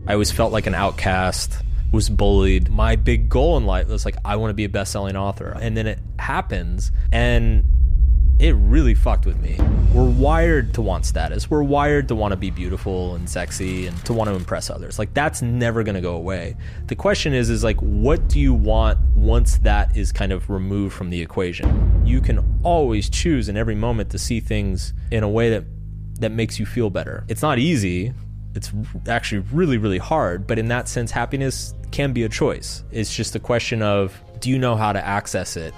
I always felt like an outcast, was bullied. My big goal in life was like, I want to be a best-selling author. And then it happens, and it really fucked with me. We're wired to want status. We're wired to want to be beautiful and sexy and to want to impress others. Like, that's never going to go away. The question is like, what do you want once that is kind of removed from the equation? You can always choose in every moment to see things in a way that makes you feel better. It's not easy. It's actually really, really hard. But in that sense, happiness can be a choice. It's just a question of, do you know how to access it?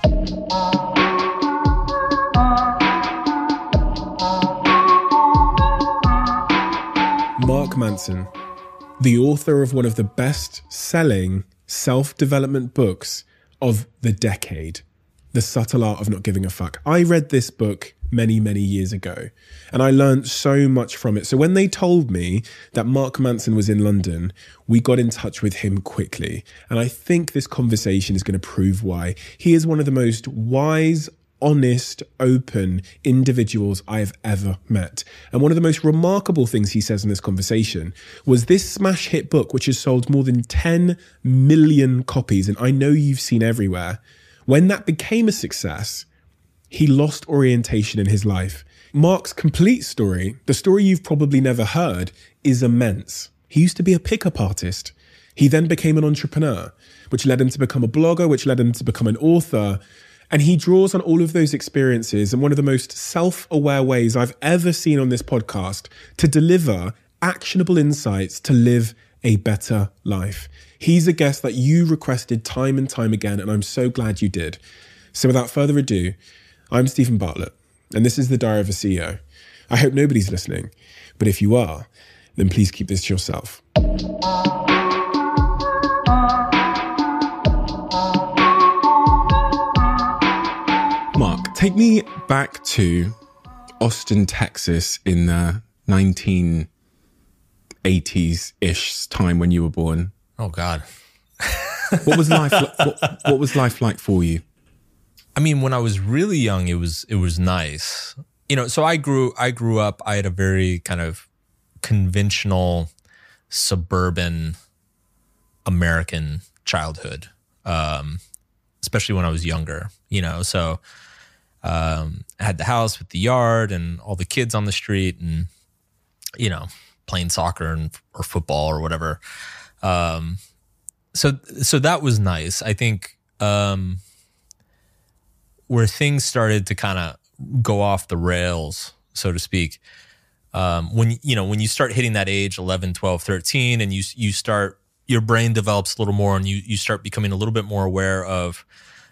Mark Manson, the author of one of the best-selling self-development books of the decade, The Subtle Art of Not Giving a Fuck. I read this book many, many years ago, and I learned so much from it. So when they told me that Mark Manson was in London, we got in touch with him quickly. And I think this conversation is going to prove why. He is one of the most wise, honest, open individuals I have ever met. And one of the most remarkable things he says in this conversation was this smash hit book, which has sold more than 10 million copies, and I know you've seen everywhere. When that became a success, he lost orientation in his life. Mark's complete story, the story you've probably never heard, is immense. He used to be a pickup artist. He then became an entrepreneur, which led him to become a blogger, which led him to become an author. And he draws on all of those experiences in one of the most self-aware ways I've ever seen on this podcast to deliver actionable insights to live a better life. He's a guest that you requested time and time again, and I'm so glad you did. So without further ado, I'm Stephen Bartlett, and this is the Diary of a CEO. I hope nobody's listening, but if you are, then please keep this to yourself. Mark, take me back to Austin, Texas in the 1980s-ish time when you were born. Oh, God. What was life? What was life like for you? I mean, when I was really young, it was nice. You know, so I grew up, I had a very kind of conventional suburban American childhood, especially when I was younger, you know. So I had the house with the yard and all the kids on the street and, you know, playing soccer or football or whatever. So that was nice. I think where things started to kind of go off the rails, so to speak, when you start hitting that age, 11, 12, 13, and you start, your brain develops a little more and you start becoming a little bit more aware of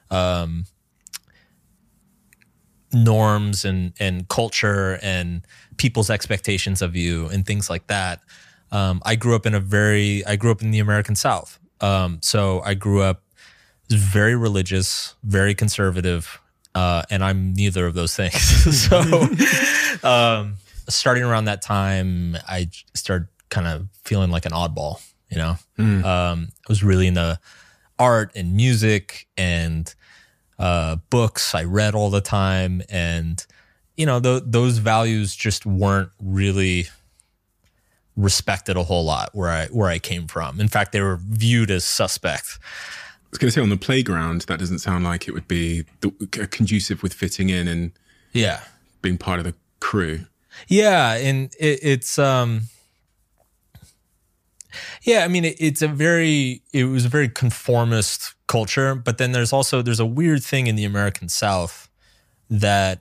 norms and culture and people's expectations of you and things like that. I grew up in the American South. So I grew up very religious, very conservative, and I'm neither of those things. So starting around that time, I started kind of feeling like an oddball, you know? I was really into art and music and books. I read all the time, and you know, those values just weren't really respected a whole lot where I came from. In fact, they were viewed as suspect. I was going to say, on the playground, that doesn't sound like it would be conducive with fitting in and being part of the crew. Yeah, and it's I mean, it was a very conformist culture, but then there's a weird thing in the American South that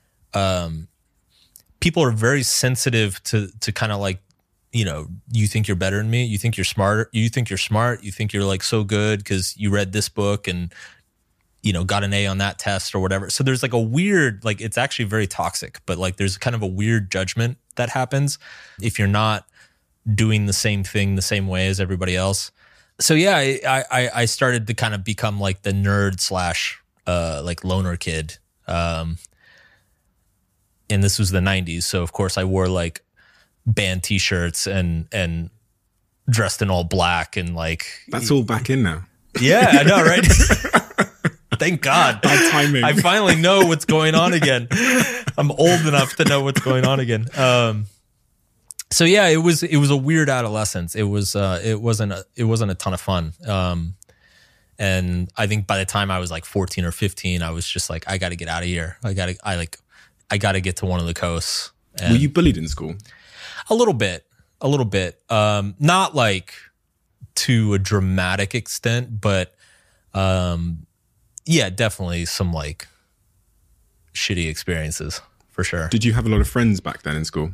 people are very sensitive to kind of like, you know, you think you're better than me, you think you're smart, you think you're like so good because you read this book and, you know, got an A on that test or whatever. So there's like a weird, like, it's actually very toxic, but like there's kind of a weird judgment that happens if you're not doing the same thing the same way as everybody else. So yeah, I started to kind of become like the nerd / like loner kid. And this was the 90s. So of course I wore like band t-shirts and dressed in all black and like. That's all back in now. Yeah, I know, right? Thank God. Bad timing. I finally know what's going on again. I'm old enough to know what's going on again. So yeah, it was a weird adolescence. It wasn't a ton of fun. And I think by the time I was like 14 or 15, I was just like, I got to get out of here. I got to get to one of the coasts. And were you bullied in school? A little bit. Not like to a dramatic extent, but yeah, definitely some like shitty experiences for sure. Did you have a lot of friends back then in school?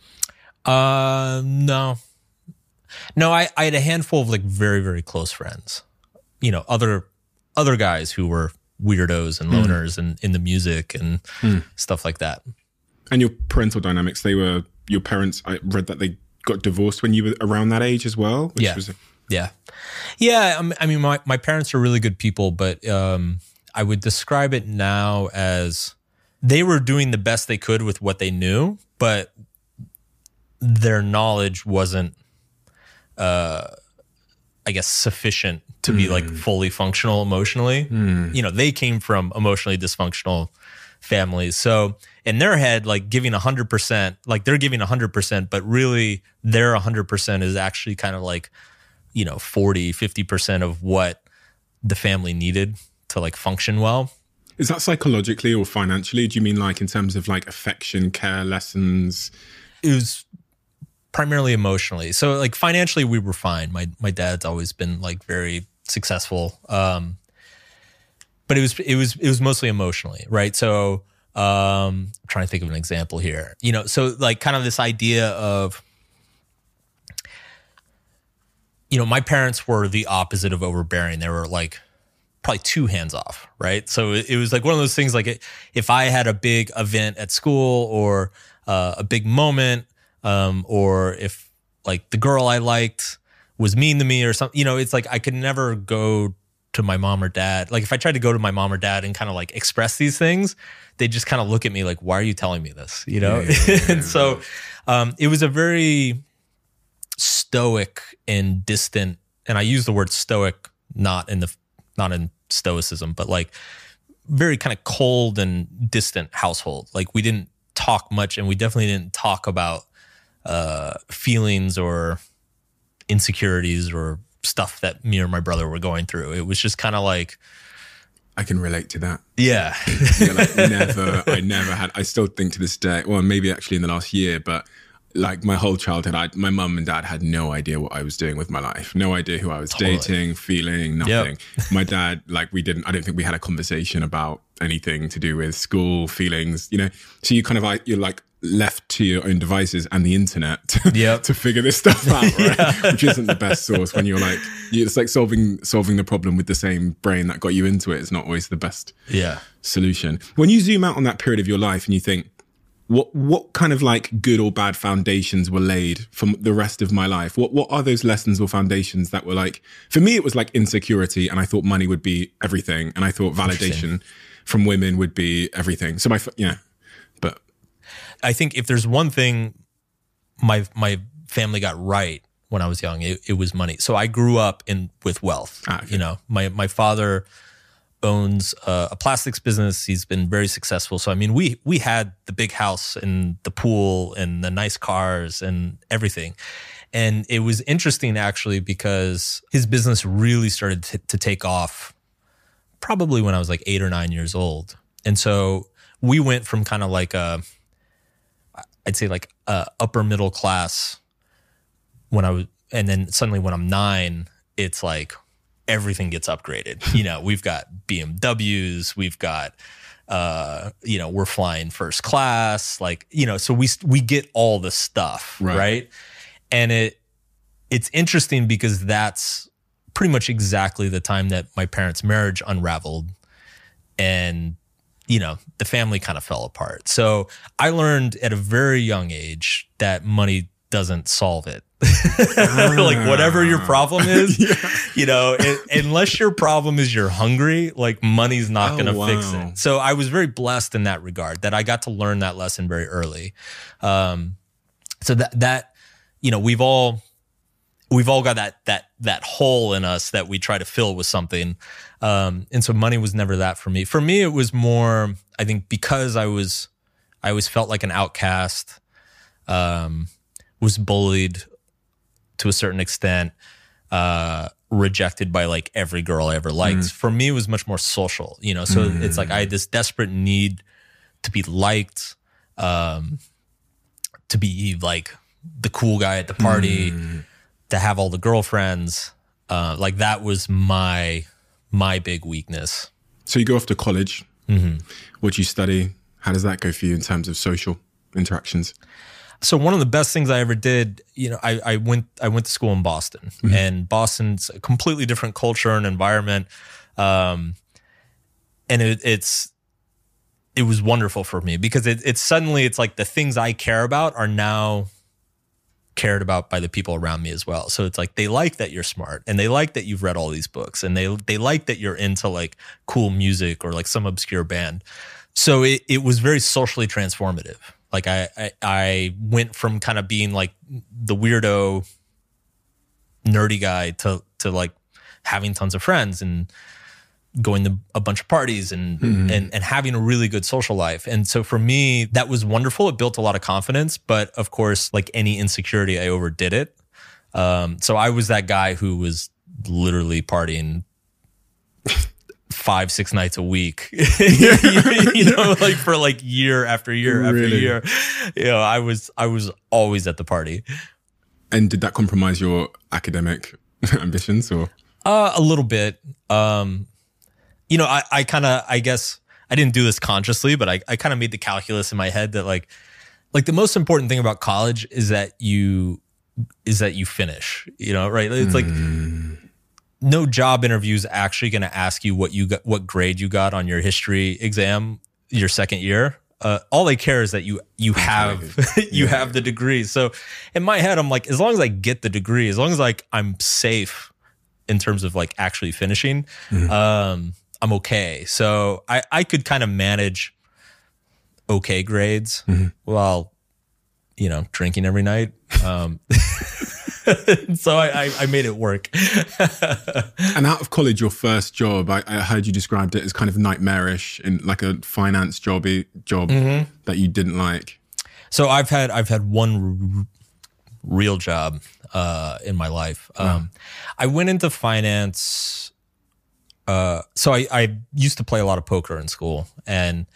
No, I had a handful of like very, very close friends, you know, other guys who were weirdos and loners and in the music and stuff like that. And your parental dynamics, your parents, I read that they got divorced when you were around that age as well. Yeah. I mean, my parents are really good people, but I would describe it now as they were doing the best they could with what they knew, but their knowledge wasn't, I guess, sufficient to be like fully functional emotionally. You know, they came from emotionally dysfunctional families. So in their head, like giving 100%, like they're giving 100%, but really their 100% is actually kind of like, you know, 40, 50% of what the family needed to like function well. Is that psychologically or financially? Do you mean like in terms of like affection, care, lessons? It was primarily emotionally. So like financially we were fine. My dad's always been like very successful. But it was mostly emotionally, right? So I'm trying to think of an example here. You know, so like kind of this idea of, you know, my parents were the opposite of overbearing. They were like probably too hands off, right? So it was like one of those things like if I had a big event at school or a big moment, or if like the girl I liked was mean to me or something, you know, it's like I could never go to my mom or dad. Like if I tried to go to my mom or dad and kind of like express these things, they just kind of look at me like, why are you telling me this? You know? And so it was a very stoic and distant, and I use the word stoic not in stoicism, but like very kind of cold and distant household. Like we didn't talk much, and we definitely didn't talk about feelings or insecurities or stuff that me or my brother were going through. It was just kind of like, I can relate to that. Yeah. I never had, I still think to this day, well, maybe actually in the last year, but like my whole childhood, my mum and dad had no idea what I was doing with my life. No idea who I was dating, feeling, nothing. Yep. My dad, like I don't think we had a conversation about anything to do with school, feelings, you know? So you kind of you're like left to your own devices and the internet to figure this stuff out, right? Which isn't the best source when you're like, it's like solving the problem with the same brain that got you into it. It's not always the best solution. When you zoom out on that period of your life and you think, what kind of like good or bad foundations were laid for the rest of my life? What are those lessons or foundations that were like, for me, it was like insecurity, and I thought money would be everything. And I thought validation from women would be everything. So but I think if there's one thing my family got right when I was young, it was money. So I grew up with wealth. You know, my father owns a plastics business. He's been very successful. So, I mean, we had the big house and the pool and the nice cars and everything. And it was interesting actually because his business really started to take off probably when I was like 8 or 9 years old. And so we went from kind of like I'd say like upper middle class and then suddenly when I'm 9, it's like everything gets upgraded. You know, we've got BMWs, we've got, you know, we're flying first class, like, you know, so we get all the stuff, right? And it's interesting because that's pretty much exactly the time that my parents' marriage unraveled and, you know, the family kind of fell apart. So I learned at a very young age that money doesn't solve it. Like whatever your problem is, you know, unless your problem is you're hungry, like money's not going to fix it. So I was very blessed in that regard that I got to learn that lesson very early. So that, you know, we've all got that hole in us that we try to fill with something. And so money was never that for me. For me, it was more, I think because I always felt like an outcast, was bullied to a certain extent, rejected by like every girl I ever liked. For me, it was much more social, you know? So it's like I had this desperate need to be liked, to be like the cool guy at the party, to have all the girlfriends. Like that was my big weakness. So you go off to college. What do you study? How does that go for you in terms of social interactions? So one of the best things I ever did, you know, I went to school in Boston, and Boston's a completely different culture and environment. And it was wonderful for me because it's suddenly it's like the things I care about are now cared about by the people around me as well. So it's like they like that you're smart, and they like that you've read all these books, and they like that you're into like cool music or like some obscure band. So it was very socially transformative. Like I went from kind of being like the weirdo, nerdy guy to like having tons of friends and going to a bunch of parties and having a really good social life. And so for me, that was wonderful. It built a lot of confidence, but of course, like any insecurity, I overdid it. So I was that guy who was literally partying 5-6 nights a week, you know, like for like year after year after year. You know, I was always at the party. And did that compromise your academic ambitions or? A little bit. You know, I guess I didn't do this consciously, but I kind of made the calculus in my head that like the most important thing about college is that you finish, you know, right? It's like no job interview is actually going to ask you what grade you got on your history exam your second year. All they care is that you have have the degree. So in my head, I'm like, as long as I get the degree, as long as like I'm safe in terms of like actually finishing, I'm okay. So I could kind of manage okay grades while, you know, drinking every night. So I made it work. And out of college, your first job, I heard you described it as kind of nightmarish and like a finance job that you didn't like. So I've had one real job in my life. I went into finance. So I used to play a lot of poker in school, and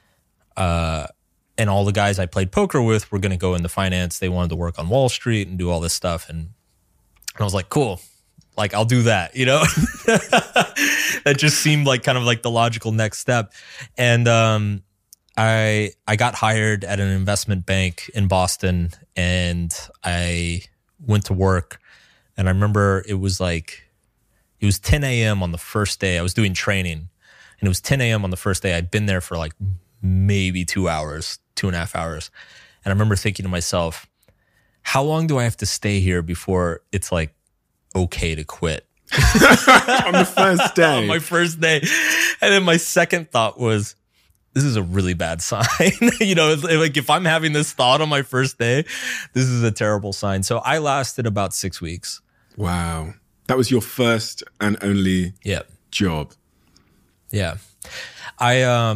all the guys I played poker with were going to go into finance. They wanted to work on Wall Street and do all this stuff. And I was like, cool, like I'll do that, you know? That just seemed like kind of like the logical next step. And I got hired at an investment bank in Boston, and I went to work. And I remember it was 10 a.m. on the first day. I was doing training, and it was 10 a.m. on the first day. I'd been there for like maybe 2 hours, 2.5 hours. And I remember thinking to myself, how long do I have to stay here before it's like okay to quit? On the first day. On my first day. And then my second thought was, this is a really bad sign. You know, like if I'm having this thought on my first day, this is a terrible sign. So I lasted about 6 weeks. Wow. That was your first and only job. Yeah. I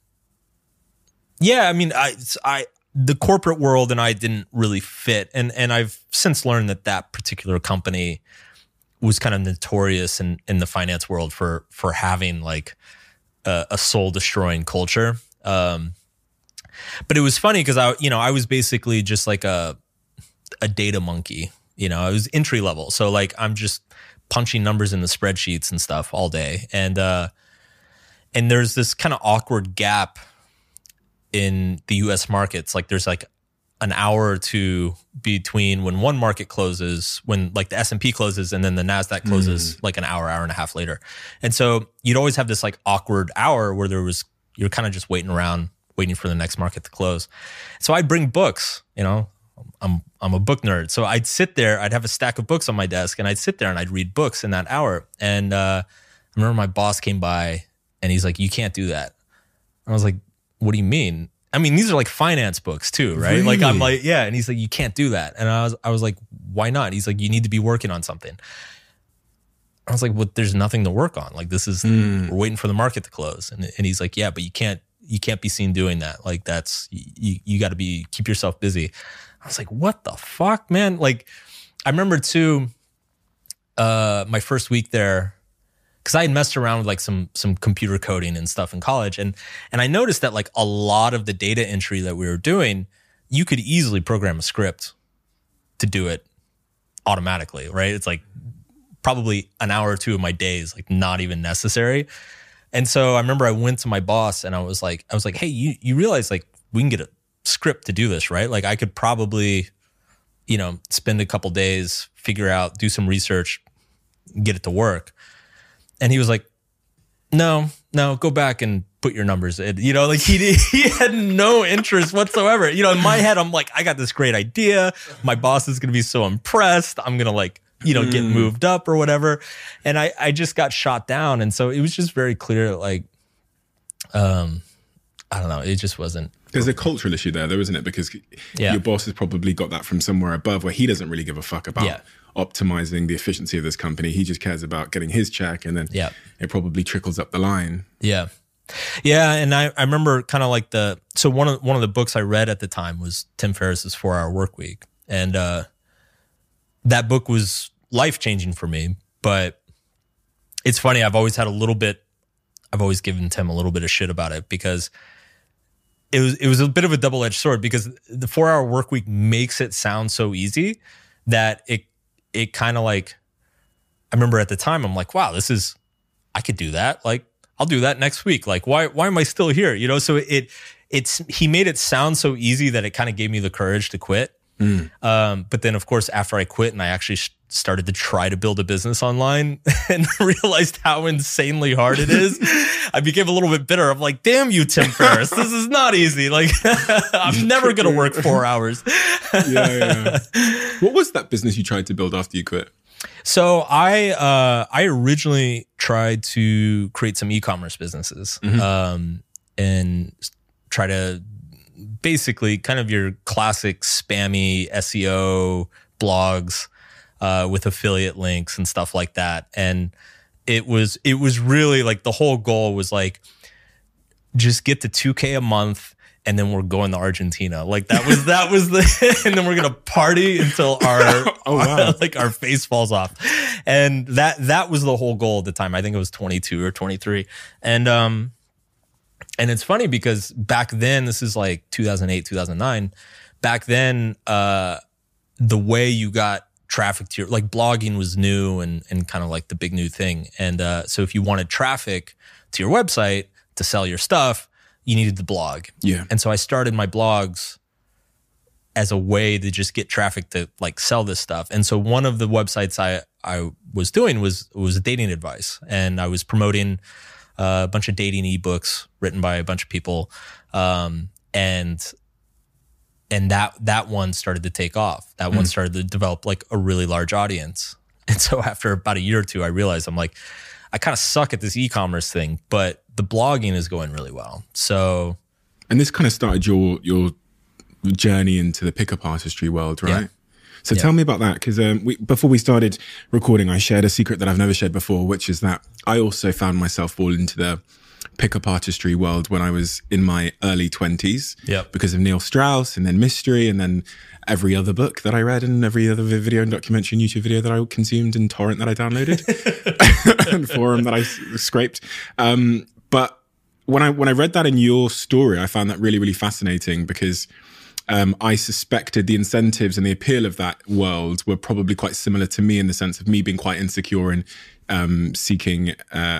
mean, the corporate world and I didn't really fit. And I've since learned that particular company was kind of notorious in the finance world for having like a soul destroying culture. But it was funny because I was basically just like a data monkey. You know, I was entry level. So like I'm just punching numbers in the spreadsheets and stuff all day. And there's this kind of awkward gap in the US markets. Like there's like an hour or two between when one market closes, when like the S&P closes, and then the NASDAQ closes like an hour and a half later. And so you'd always have this like awkward hour where you're kind of just waiting around, waiting for the next market to close. So I'd bring books, you know, I'm a book nerd. So I'd sit there, I'd have a stack of books on my desk, and I'd sit there and I'd read books in that hour. And I remember my boss came by and he's like, you can't do that. And I was like, what do you mean? I mean, these are like finance books too, right? Really? Like I'm like, yeah. And he's like, you can't do that. And I was like, why not? He's like, you need to be working on something. I was like, well, there's nothing to work on. Like this is, we're waiting for the market to close. And he's like, yeah, but you can't be seen doing that. Like that's, you got to keep yourself busy. I was like, what the fuck, man? Like, I remember too, my first week there, because I had messed around with like some computer coding and stuff in college. And I noticed that like a lot of the data entry that we were doing, you could easily program a script to do it automatically, right? It's like probably an hour or two of my day is like not even necessary. And so I remember I went to my boss and I was like, hey, you realize like we can get a script to do this, right? Like I could probably, spend a couple days, figure out, do some research, get it to work. And he was like, no, go back and put your numbers in. Like he had no interest whatsoever. In my head, I'm like, I got this great idea. My boss is going to be so impressed. I'm going to like, get moved up or whatever. And I just got shot down. And so it was just very clear that like, I don't know. It just wasn't. There's a cultural issue there, though, isn't it? Because your boss has probably got that from somewhere above where he doesn't really give a fuck about optimizing the efficiency of this company. He just cares about getting his check, and then it probably trickles up the line. Yeah. Yeah. And I remember kind of like so one of the books I read at the time was Tim Ferriss's 4-Hour Workweek. And that book was life-changing for me. But it's funny, I've always given Tim a little bit of shit about it because it was a bit of a double-edged sword, because the 4-Hour Workweek makes it sound so easy that it kind of like, I remember at the time, I'm like, wow, I could do that. Like, I'll do that next week. Like, why am I still here? So he made it sound so easy that it kind of gave me the courage to quit. But then of course, after I quit and I actually started to try to build a business online and realized how insanely hard it is, I became a little bit bitter. I'm like, damn you, Tim Ferriss, this is not easy. Like, I'm never going to work 4 hours. Yeah. What was that business you tried to build after you quit? So I originally tried to create some e-commerce businesses, and try to basically kind of your classic spammy SEO blogs with affiliate links and stuff like that. And it was really like the whole goal was like, just get to 2K a month. And then we're going to Argentina. Like that was the, and then we're going to party until our face falls off. And that was the whole goal at the time. I think it was 22 or 23. And it's funny because back then, this is like 2008, 2009. Back then, the way you got traffic to like blogging was new and kind of like the big new thing. And so if you wanted traffic to your website to sell your stuff, you needed the blog. Yeah. And so I started my blogs as a way to just get traffic to like sell this stuff. And so one of the websites I was doing was dating advice. And I was promoting a bunch of dating ebooks written by a bunch of people. And that one started to take off. That one started to develop like a really large audience. And so after about a year or two, I realized I'm like, I kind of suck at this e-commerce thing, but the blogging is going really well. So, and this kind of started your journey into the pickup artistry world, right? Yeah. So tell me about that, because before we started recording, I shared a secret that I've never shared before, which is that I also found myself fall into the pickup artistry world when I was in my early 20s because of Neil Strauss and then Mystery and then every other book that I read and every other video and documentary and YouTube video that I consumed and torrent that I downloaded and forum that I scraped. But when I read that in your story, I found that really, really fascinating because I suspected the incentives and the appeal of that world were probably quite similar to me in the sense of me being quite insecure and seeking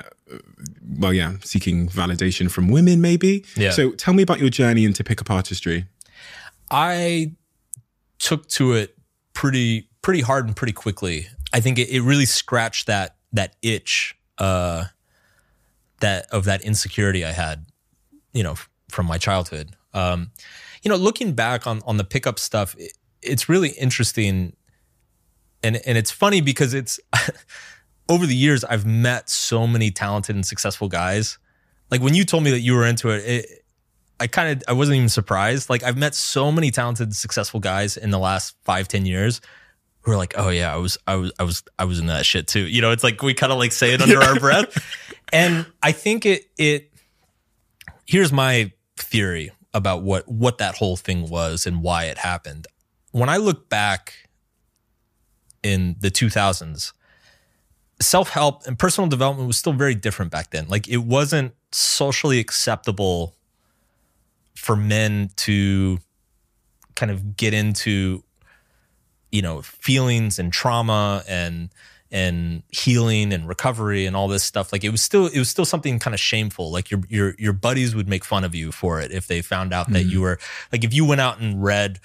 validation from women, maybe. Yeah. So tell me about your journey into pickup artistry. I took to it pretty hard and pretty quickly. I think it really scratched that itch that insecurity I had, from my childhood. Looking back on the pickup stuff, it's really interesting, and it's funny because it's over the years I've met so many talented and successful guys. Like when you told me that you were into it, I wasn't even surprised. Like I've met so many talented, successful guys in the last 5-10 years who are like, oh yeah, I was into that shit too. It's like we kind of like say it under our breath. And I think here's my theory about what that whole thing was and why it happened. when I look back in the 2000s, self-help and personal development was still very different back then. Like, it wasn't socially acceptable for men to kind of get into, you know, feelings and trauma and healing and recovery and all this stuff. Like, it was still something kind of shameful. Like, your buddies would make fun of you for it if they found out that you were, like, if you went out and read,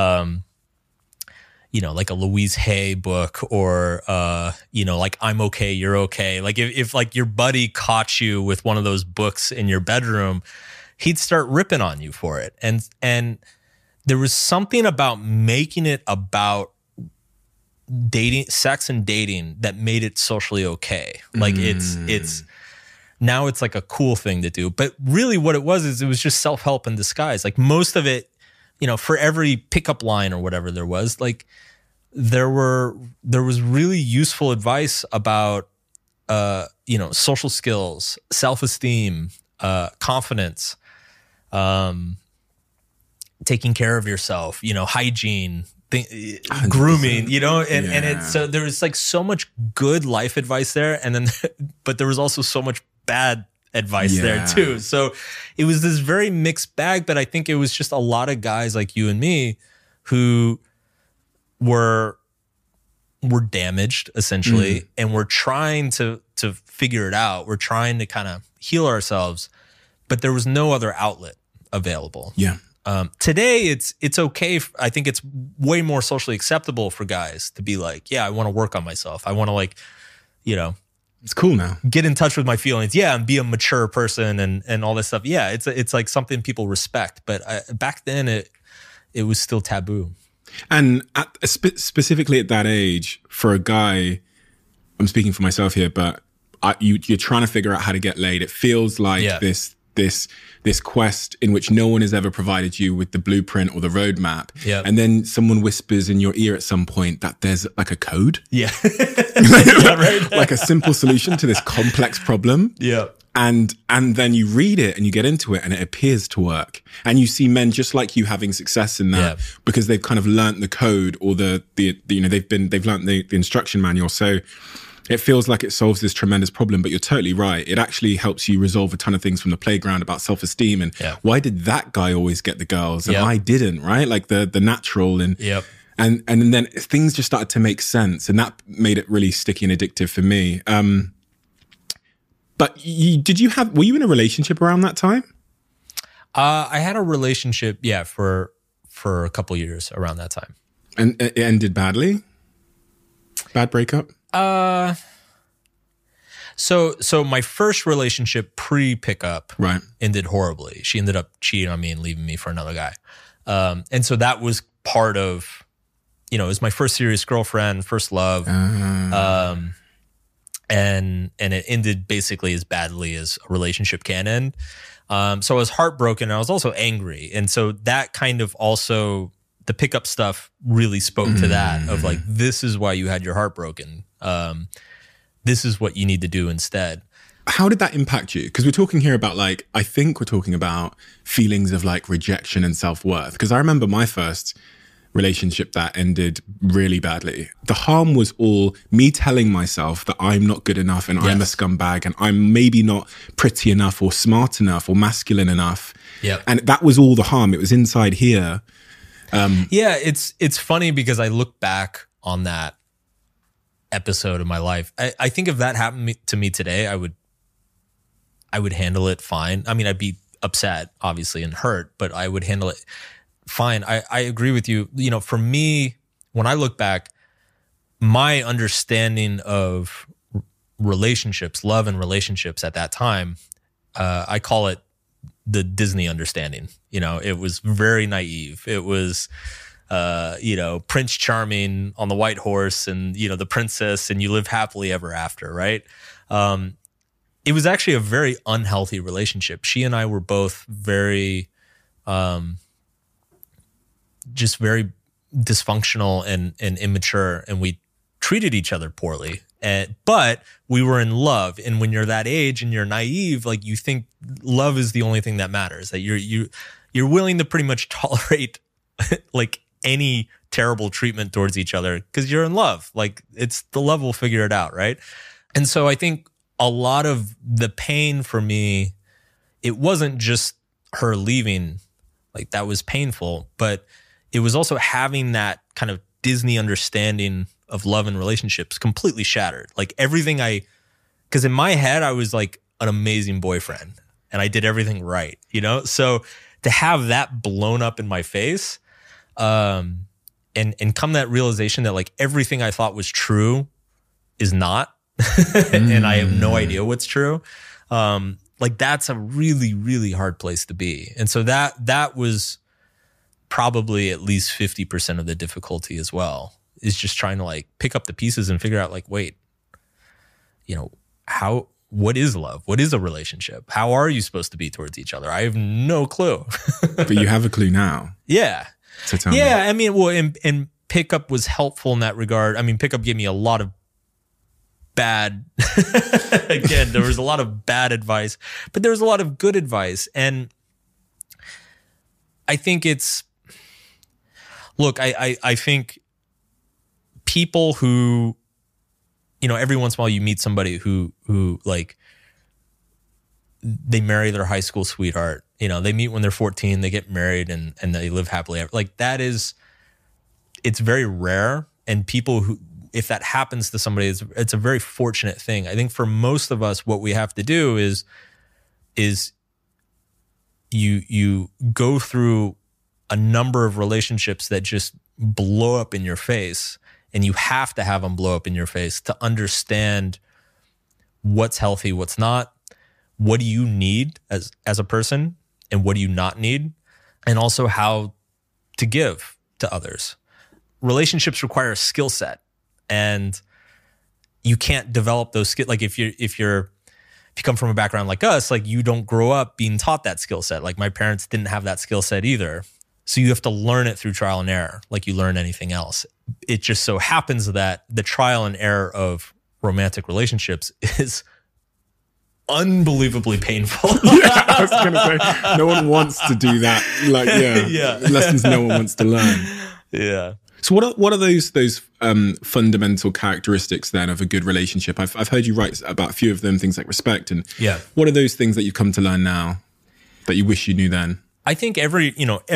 you know, like a Louise Hay book, or, you know, like I'm Okay, You're Okay. Like, if like your buddy caught you with one of those books in your bedroom, he'd start ripping on you for it. And there was something about making it about dating, sex and dating, that made it socially okay. Like, it's now it's like a cool thing to do. But really what it was just self-help in disguise. Like, most of it, you know, for every pickup line or whatever there was, like, there was really useful advice about, you know, social skills, self-esteem, confidence, taking care of yourself, you know, hygiene, grooming, you know, and it's, so there was like so much good life advice there. And then, but there was also so much bad advice there too. So it was this very mixed bag, but I think it was just a lot of guys like you and me who were damaged essentially, and we're trying to figure it out. We're trying to kind of heal ourselves, but there was no other outlet available. Yeah. Today it's okay. I think it's way more socially acceptable for guys to be like, yeah, I want to work on myself. I want to, like, you know, it's cool now. Get in touch with my feelings. Yeah. And be a mature person and all this stuff. Yeah. It's like something people respect, but back then it was still taboo. And specifically at that age, for a guy, I'm speaking for myself here, but you're trying to figure out how to get laid. It feels like this quest in which no one has ever provided you with the blueprint or the roadmap. Yeah. And then someone whispers in your ear at some point that there's like a code. Yeah. Right. Like a simple solution to this complex problem. Yeah. And then you read it and you get into it and it appears to work. And you see men just like you having success in that because they've kind of learnt the code or the you know, they've learnt the instruction manual. So it feels like it solves this tremendous problem, but you're totally right. It actually helps you resolve a ton of things from the playground about self-esteem and why did that guy always get the girls and I didn't, right? Like the natural and then things just started to make sense, and that made it really sticky and addictive for me. But were you in a relationship around that time? I had a relationship, for a couple years around that time. And it ended badly? Bad breakup? So my first relationship pre-pickup ended horribly. She ended up cheating on me and leaving me for another guy. And so that was part of, you know, it was my first serious girlfriend, first love. And it ended basically as badly as a relationship can end. So I was heartbroken. I was also angry. And so that kind of also, the pickup stuff really spoke to that of like, this is why you had your heart broken. This is what you need to do instead. How did that impact you? Because we're talking here about like, I think we're talking about feelings of like rejection and self-worth. Because I remember my first relationship that ended really badly. The harm was all me telling myself that I'm not good enough and I'm a scumbag and I'm maybe not pretty enough or smart enough or masculine enough. Yeah. And that was all the harm. It was inside here. It's funny because I look back on that episode of my life. I think if that happened to me today, I would handle it fine. I mean, I'd be upset, obviously, and hurt, but I would handle it fine. I agree with you. You know, for me, when I look back, my understanding of relationships, love and relationships at that time, I call it the Disney understanding. You know, it was very naive. It was, you know, Prince Charming on the white horse and, you know, the princess and you live happily ever after, right? It was actually a very unhealthy relationship. She and I were both very, just very dysfunctional and immature, and we treated each other poorly. But we were in love, and when you're that age and you're naive, like you think love is the only thing that matters. That you're willing to pretty much tolerate like any terrible treatment towards each other because you're in love. Like, it's the love will figure it out, right? And so I think a lot of the pain for me, it wasn't just her leaving, like that was painful, but it was also having that kind of Disney understanding of love and relationships completely shattered. Like everything because in my head, I was like an amazing boyfriend and I did everything right, you know? So to have that blown up in my face, and come that realization that like everything I thought was true is not, and I have no idea what's true. Like that's a really, really hard place to be. And so that was probably at least 50% of the difficulty as well, is just trying to like pick up the pieces and figure out like, wait, you know, what is love? What is a relationship? How are you supposed to be towards each other? I have no clue. But you have a clue now. Yeah. So tell me. I mean, well, and Pickup was helpful in that regard. I mean, Pickup gave me a lot of bad, again, there was a lot of bad advice, but there was a lot of good advice. And I think I think people who, you know, every once in a while you meet somebody who like, they marry their high school sweetheart, you know, they meet when they're 14, they get married and they live happily ever. Like it's very rare. And people who, if that happens to somebody, it's a very fortunate thing. I think for most of us, what we have to do is you go through a number of relationships that just blow up in your face, and you have to have them blow up in your face to understand what's healthy, what's not, what do you need as a person, and what do you not need, and also how to give to others. Relationships require a skill set, and you can't develop those skills. Like if you come from a background like us, like you don't grow up being taught that skill set. Like my parents didn't have that skill set either. So you have to learn it through trial and error, like you learn anything else. It just so happens that the trial and error of romantic relationships is unbelievably painful. Yeah, I was going to say, no one wants to do that. Like, yeah. Lessons no one wants to learn. Yeah. So what are those fundamental characteristics then of a good relationship? I've heard you write about a few of them, things like respect, and what are those things that you've come to learn now that you wish you knew then? I think every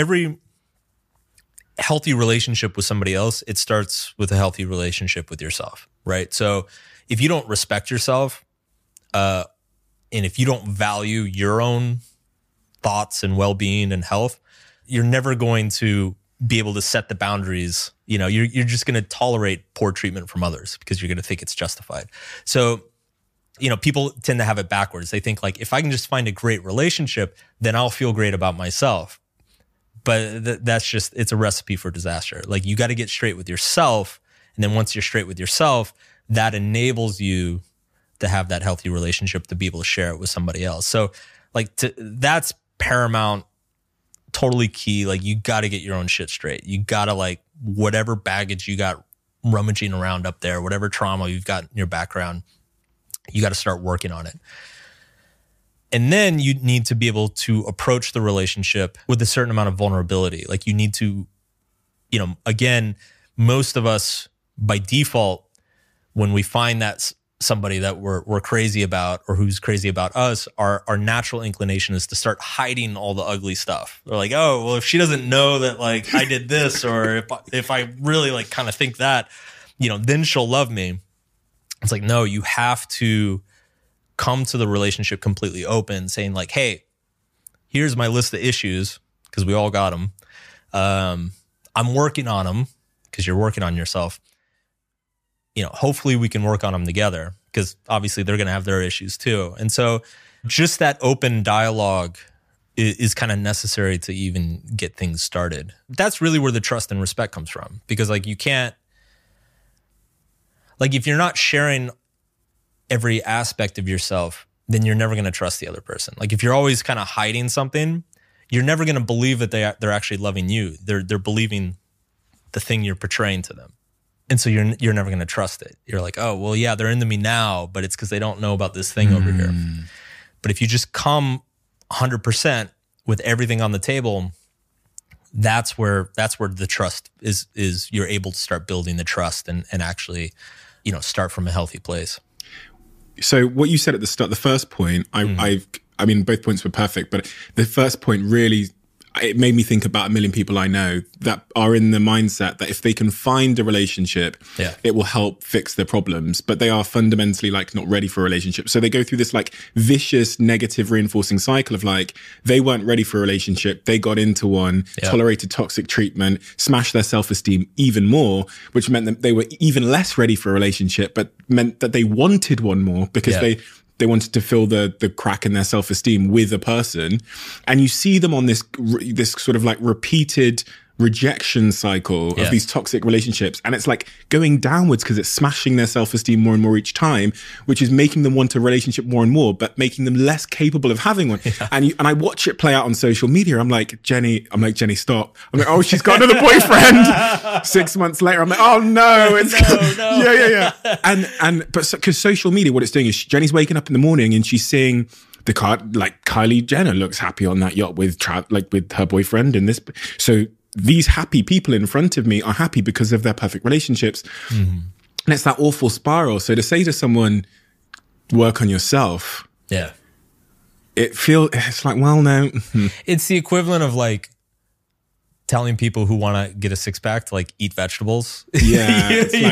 healthy relationship with somebody else, it starts with a healthy relationship with yourself, right? So if you don't respect yourself, and if you don't value your own thoughts and well-being and health, you're never going to be able to set the boundaries. You know, you're just going to tolerate poor treatment from others because you're going to think it's justified. So, you know, people tend to have it backwards. They think like, if I can just find a great relationship, then I'll feel great about myself. But that's just, it's a recipe for disaster. Like you got to get straight with yourself. And then once you're straight with yourself, that enables you to have that healthy relationship, to be able to share it with somebody else. So like that's paramount, totally key. Like you got to get your own shit straight. You got to, like, whatever baggage you got rummaging around up there, whatever trauma you've got in your background, you got to start working on it. And then you need to be able to approach the relationship with a certain amount of vulnerability. Like you need to, you know, again, most of us by default, when we find that somebody that we're crazy about or who's crazy about us, our natural inclination is to start hiding all the ugly stuff. They're like, oh, well, if she doesn't know that like I did this, or if I really like kind of think that, you know, then she'll love me. It's like, no, you have to come to the relationship completely open, saying like, hey, here's my list of issues, because we all got them. I'm working on them, because you're working on yourself. You know, hopefully we can work on them together, because obviously they're going to have their issues too. And so just that open dialogue is kind of necessary to even get things started. That's really where the trust and respect comes from, because like you can't, like if you're not sharing every aspect of yourself, then you're never going to trust the other person. Like if you're always kind of hiding something, you're never going to believe that they're actually loving you. They're believing the thing you're portraying to them. And so you're never going to trust it. You're like, oh, well, yeah, they're into me now, but it's because they don't know about this thing over here. But if you just come 100% with everything on the table, that's where the trust is you're able to start building the trust and actually, start from a healthy place. So what you said at the start, the first point, I mean, both points were perfect, but the first point really, it made me think about a million people I know that are in the mindset that if they can find a relationship, it will help fix their problems, but they are fundamentally like not ready for a relationship. So they go through this like vicious negative reinforcing cycle of like, they weren't ready for a relationship. They got into one, tolerated toxic treatment, smashed their self-esteem even more, which meant that they were even less ready for a relationship, but meant that they wanted one more because they wanted to fill the crack in their self-esteem with a person. And you see them on this sort of like repeated rejection cycle of these toxic relationships. And it's like going downwards because it's smashing their self-esteem more and more each time, which is making them want a relationship more and more, but making them less capable of having one. And I watch it play out on social media. I'm like, Jenny, stop. I'm like, oh, she's got another boyfriend. 6 months later, I'm like, oh no, it's no. Yeah. But because social media, what it's doing is Jenny's waking up in the morning and she's seeing the card, like Kylie Jenner looks happy on that yacht with her boyfriend and this. So these happy people in front of me are happy because of their perfect relationships. Mm-hmm. And it's that awful spiral. So to say to someone, work on yourself. Yeah. It's like, well, no. It's the equivalent of like telling people who want to get a six pack to like eat vegetables. Yeah.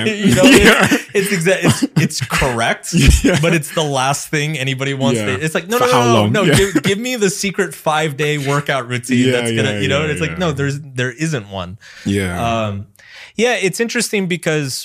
It's correct, but it's the last thing anybody wants. Yeah. It's like, no. Yeah. Give me the secret 5-day workout routine. That's gonna, it's like, no, there isn't one. Yeah. It's interesting because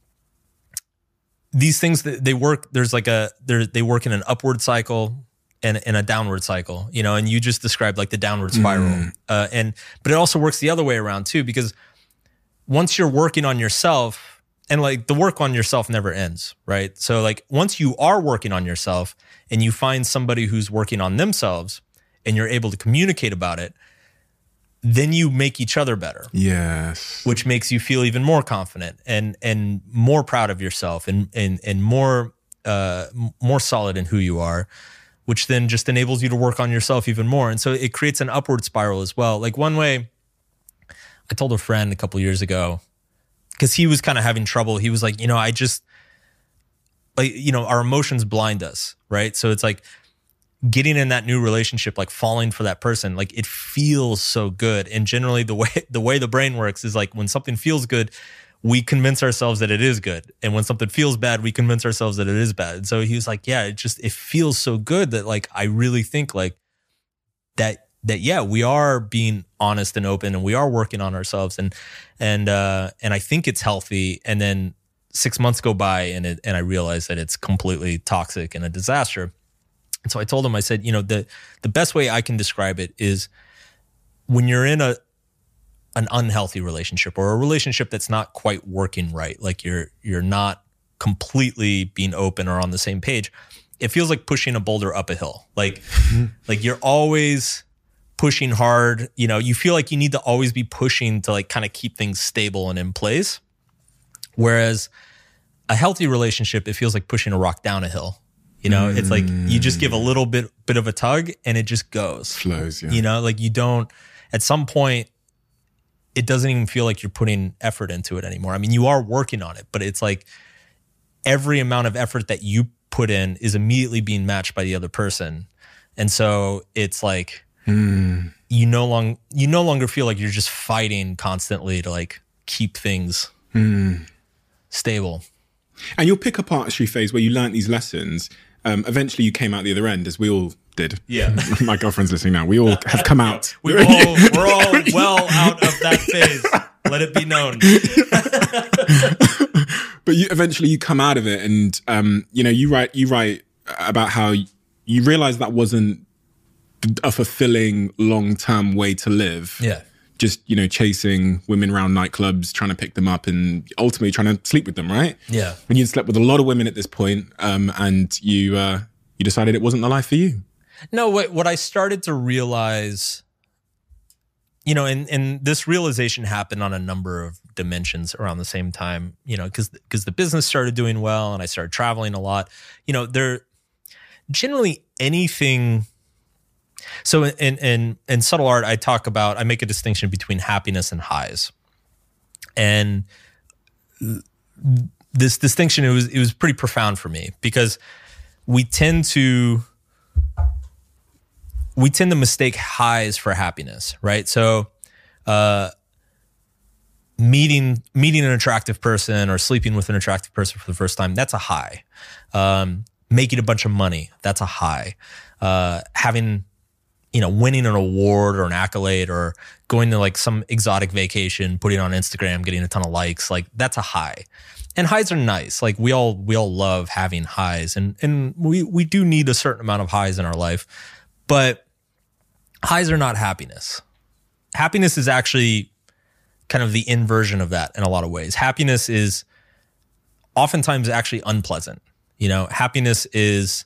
these things they work. There's like they work in an upward cycle and a downward cycle, and you just described like the downward spiral. But it also works the other way around too, because once you're working on yourself, and like the work on yourself never ends, right? So like once you are working on yourself and you find somebody who's working on themselves and you're able to communicate about it, then you make each other better. Yes. Which makes you feel even more confident and more proud of yourself and more solid in who you are, which then just enables you to work on yourself even more. And so it creates an upward spiral as well. Like one way, I told a friend a couple years ago, because he was kind of having trouble. He was like, I just, like, our emotions blind us, right? So it's like getting in that new relationship, like falling for that person, like it feels so good. And generally the way the brain works is like when something feels good, we convince ourselves that it is good. And when something feels bad, we convince ourselves that it is bad. And so he was like, it feels so good that like, I really think like that, we are being honest and open and we are working on ourselves. And I think it's healthy. And then 6 months go by and I realize that it's completely toxic and a disaster. And so I told him, I said, the best way I can describe it is when you're in an unhealthy relationship or a relationship that's not quite working right, like you're not completely being open or on the same page, it feels like pushing a boulder up a hill. Like you're always pushing hard, you feel like you need to always be pushing to like kind of keep things stable and in place. Whereas a healthy relationship, it feels like pushing a rock down a hill. It's like you just give a little bit of a tug and it just goes. Flows, yeah. Like you don't, at some point, it doesn't even feel like you're putting effort into it anymore. I mean, you are working on it, but it's like every amount of effort that you put in is immediately being matched by the other person. And so it's like, you no longer feel like you're just fighting constantly to like keep things stable. And you'll pick up artistry phase where you learnt these lessons. Eventually you came out the other end, as we all did. Yeah. My girlfriend's listening now. We all have come out. We're all well out of that phase. Let it be known. But eventually you come out of it and, you write about how you realize that wasn't a fulfilling long-term way to live. Yeah. Just, chasing women around nightclubs, trying to pick them up and ultimately trying to sleep with them, right? Yeah. And you'd slept with a lot of women at this point, and you decided it wasn't the life for you. No, what I started to realize, and this realization happened on a number of dimensions around the same time, because the business started doing well and I started traveling a lot. There generally anything So in subtle art, I make a distinction between happiness and highs. And this distinction, it was pretty profound for me, because we tend to mistake highs for happiness, right? So meeting an attractive person or sleeping with an attractive person for the first time, that's a high. Making a bunch of money, that's a high. Having, winning an award or an accolade, or going to like some exotic vacation, putting it on Instagram, getting a ton of likes, like that's a high. And highs are nice. Like we all love having highs, and we do need a certain amount of highs in our life, but highs are not happiness. Happiness is actually kind of the inversion of that in a lot of ways. Happiness is oftentimes actually unpleasant. Happiness is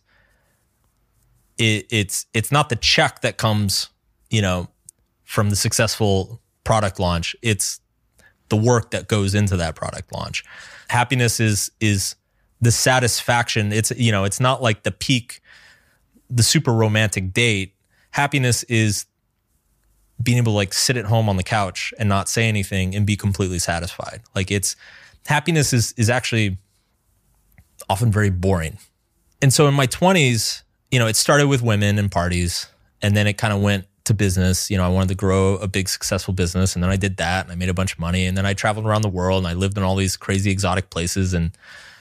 it's not the check that comes, from the successful product launch. It's the work that goes into that product launch. Happiness is the satisfaction. It's not like the peak, the super romantic date. Happiness is being able to like sit at home on the couch and not say anything and be completely satisfied. Like happiness is actually often very boring. And so in my 20s, it started with women and parties, and then it kind of went to business. I wanted to grow a big successful business, and then I did that, and I made a bunch of money, and then I traveled around the world, and I lived in all these crazy exotic places, and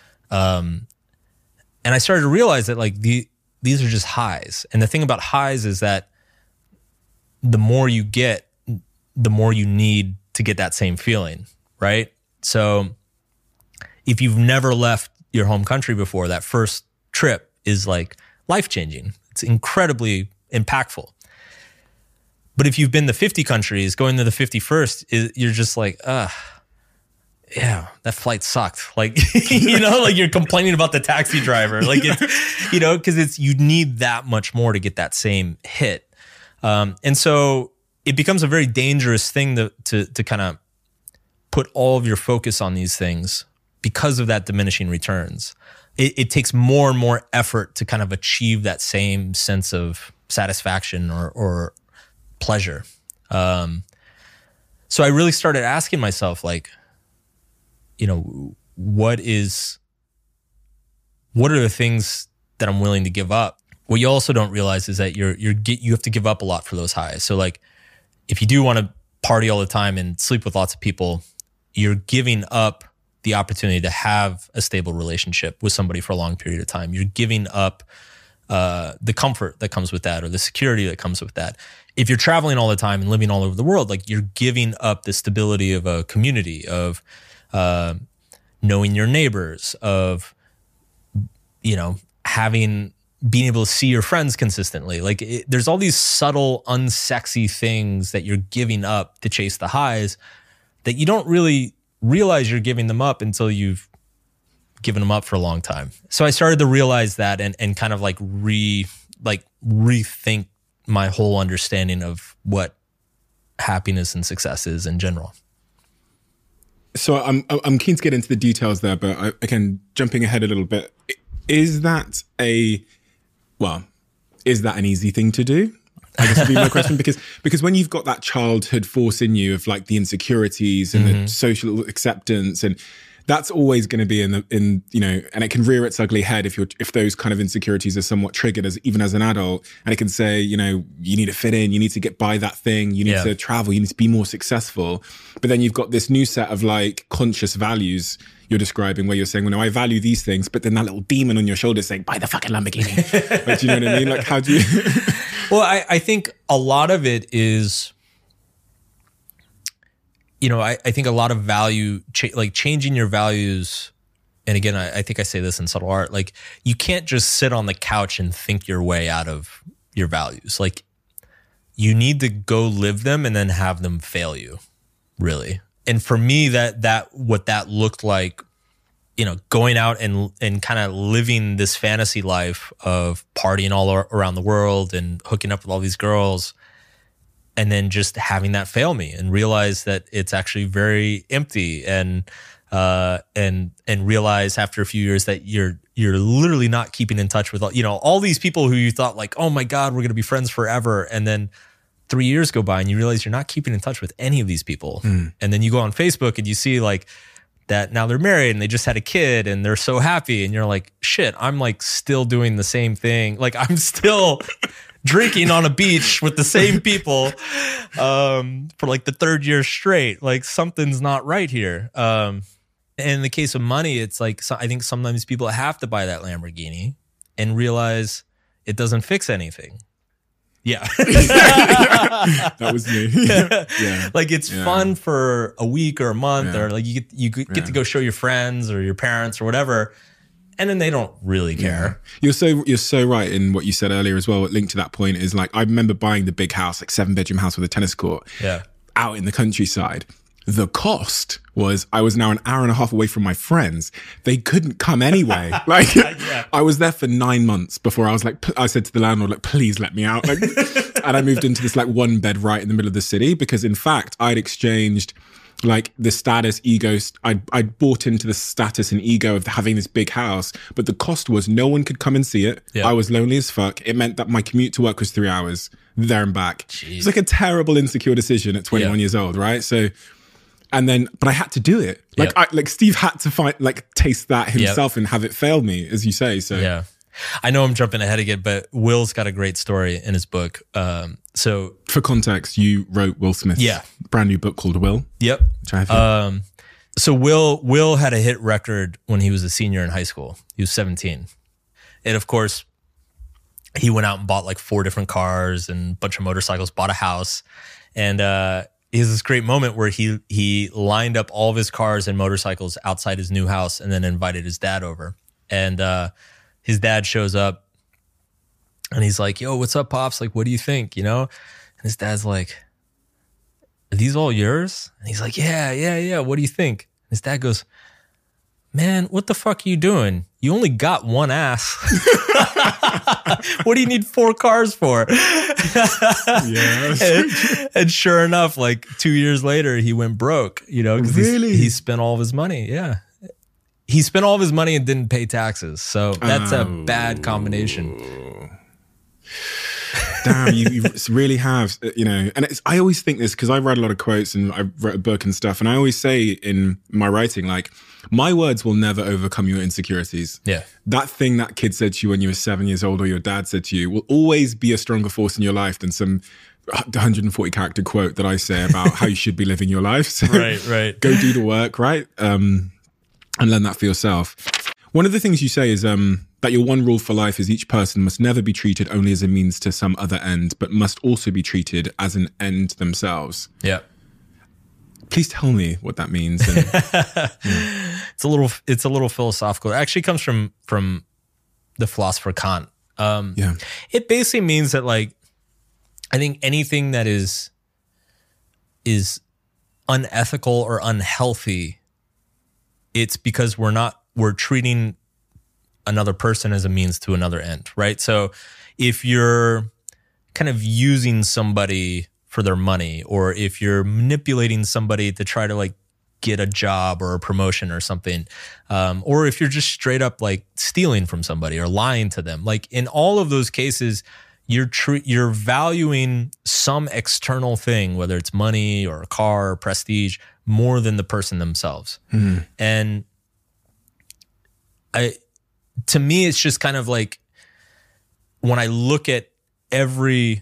I started to realize that like these are just highs. And the thing about highs is that the more you get, the more you need to get that same feeling, right? So if you've never left your home country before, that first trip is like life-changing. It's incredibly impactful. But if you've been to 50 countries, going to the 51st, you're just like, yeah, that flight sucked. Like, like you're complaining about the taxi driver. Like, it's, because you need that much more to get that same hit. And so it becomes a very dangerous thing to kind of put all of your focus on these things because of that diminishing returns. It takes more and more effort to kind of achieve that same sense of satisfaction or pleasure. So I really started asking myself, like, what are the things that I'm willing to give up? What you also don't realize is that you have to give up a lot for those highs. So like, if you do want to party all the time and sleep with lots of people, you're giving up the opportunity to have a stable relationship with somebody for a long period of time. You're giving up the comfort that comes with that, or the security that comes with that. If you're traveling all the time and living all over the world, like you're giving up the stability of a community, of knowing your neighbors, of being able to see your friends consistently. Like there's all these subtle, unsexy things that you're giving up to chase the highs that you don't really realize you're giving them up until you've given them up for a long time. So I started to realize that and kind of like rethink my whole understanding of what happiness and success is in general. So I'm keen to get into the details there, but again, jumping ahead a little bit, is that an easy thing to do? I guess would be my question, because when you've got that childhood force in you of like the insecurities and the social acceptance, and that's always going to be and it can rear its ugly head if those kind of insecurities are somewhat triggered even as an adult, and it can say, you need to fit in, you need to get by that thing, you need to travel, you need to be more successful. But then you've got this new set of like conscious values you're describing where you're saying, well, no, I value these things, but then that little demon on your shoulder saying, buy the fucking Lamborghini. Like, do you know what I mean? Like, how do you? Well, I think a lot of it is, I think a lot of value, like changing your values. And again, I think I say this in subtle art, like you can't just sit on the couch and think your way out of your values. Like you need to go live them and then have them fail you, really. And for me, that what that looked like, going out and kind of living this fantasy life of partying all around the world and hooking up with all these girls, and then just having that fail me and realize that it's actually very empty, and realize after a few years that you're you're literally not keeping in touch with all these people who you thought like, oh my God, we're going to be friends forever. And then 3 years go by and you realize you're not keeping in touch with any of these people. And then you go on Facebook and you see like that now they're married and they just had a kid and they're so happy. And you're like, shit, I'm like still doing the same thing. Like I'm still drinking on a beach with the same people for like the third year straight. Like something's not right here. And in the case of money, it's like, I think sometimes people have to buy that Lamborghini and realize it doesn't fix anything. Yeah. That was me. Yeah. Like it's fun for a week or a month or like you get to go show your friends or your parents or whatever. And then they don't really care. You're so right in what you said earlier as well. Linked to that point is like, I remember buying the big house, like 7-bedroom house with a tennis court out in the countryside. The cost was I was now an hour and a half away from my friends. They couldn't come anyway. Like I was there for 9 months before I was like, I said to the landlord, like, please let me out. Like, and I moved into this like 1-bed right in the middle of the city because in fact I'd exchanged like the status ego. I bought into the status and ego of having this big house, but the cost was no one could come and see it. I was lonely as fuck. It meant that my commute to work was 3 hours there and back. Jeez. It's like a terrible insecure decision at 21 years old. Right. So, and then, but I had to do it. Like Steve had to taste that himself and have it fail me, as you say. So yeah, I know I'm jumping ahead again, but Will's got a great story in his book. So for context, you wrote Will Smith's brand new book called Will. Yep. Which I have so Will had a hit record when he was a senior in high school. He was 17. And of course, he went out and bought like 4 different cars and a bunch of motorcycles, bought a house. And he has this great moment where he lined up all of his cars and motorcycles outside his new house and then invited his dad over. And his dad shows up and he's like, yo, what's up, Pops? Like, what do you think? You know? And his dad's like, are these all yours? And he's like, yeah. What do you think? And his dad goes, man, what the fuck are you doing? You only got one ass. What do you need 4 cars for? And sure enough, like 2 years later, he went broke, because he spent all of his money. Yeah. He spent all of his money and didn't pay taxes. So that's a bad combination. Damn, you really have, and I always think this because I write a lot of quotes and I wrote a book and stuff. And I always say in my writing, like, my words will never overcome your insecurities. Yeah. That thing that kid said to you when you were 7 years old or your dad said to you will always be a stronger force in your life than some 140 character quote that I say about how you should be living your life. So right. Go do the work, right? And learn that for yourself. One of the things you say is that your one rule for life is each person must never be treated only as a means to some other end, but must also be treated as an end themselves. Yeah. Please tell me what that means. It's a little philosophical. It actually comes from the philosopher Kant. It basically means that, like, I think anything that is unethical or unhealthy, it's because we're treating another person as a means to another end, right? So if you're kind of using somebody for their money, or if you're manipulating somebody to try to like get a job or a promotion or something, or if you're just straight up like stealing from somebody or lying to them, like in all of those cases, you're valuing some external thing, whether it's money or a car or prestige, more than the person themselves. And to me, it's just kind of like when I look at every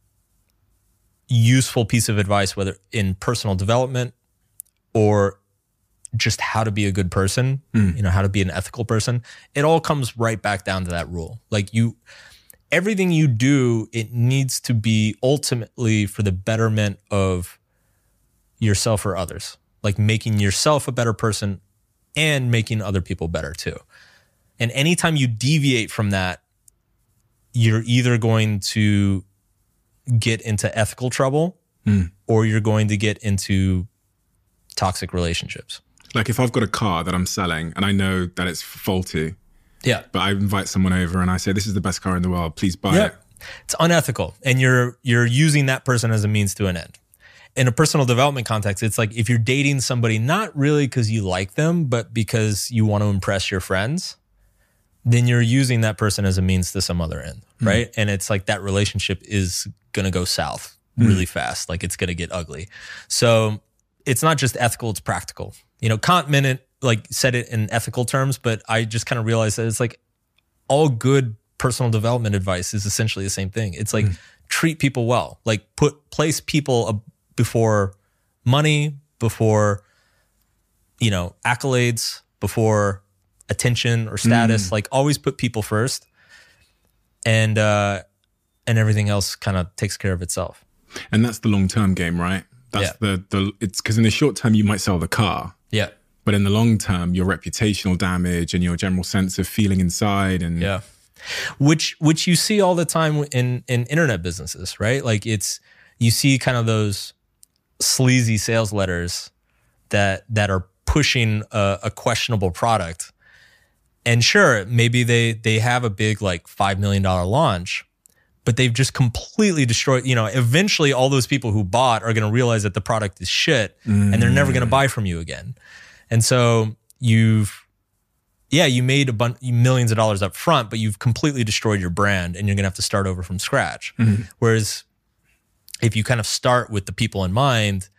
useful piece of advice, whether in personal development or just how to be a good person, how to be an ethical person, it all comes right back down to that rule. Like everything you do, it needs to be ultimately for the betterment of yourself or others, like making yourself a better person and making other people better too. And anytime you deviate from that, you're either going to get into ethical trouble or you're going to get into toxic relationships. Like if I've got a car that I'm selling and I know that it's faulty, but I invite someone over and I say, this is the best car in the world, please buy it. It's unethical. And you're using that person as a means to an end. In a personal development context, it's like if you're dating somebody, not really because you like them, but because you want to impress your friends, then you're using that person as a means to some other end, right? And it's like that relationship is going to go south really fast. Like it's going to get ugly. So it's not just ethical, it's practical. You know, Kant said it in ethical terms, but I just kind of realized that it's like all good personal development advice is essentially the same thing. It's like treat people well, like place people before money, before, you know, accolades, before attention or status. Like always put people first, and everything else kind of takes care of itself. And that's the long-term game, right? That's it's because in the short term you might sell the car. Yeah. But in the long term, your reputational damage and your general sense of feeling inside and which you see all the time in internet businesses, right? Like you see kind of those sleazy sales letters that are pushing a questionable product. And sure, maybe they have a big like $5 million launch, but they've just completely destroyed, you know, eventually all those people who bought are going to realize that the product is shit and they're never going to buy from you again. And so you made millions of dollars up front, but you've completely destroyed your brand and you're going to have to start over from scratch. Whereas if you kind of start with the people in mind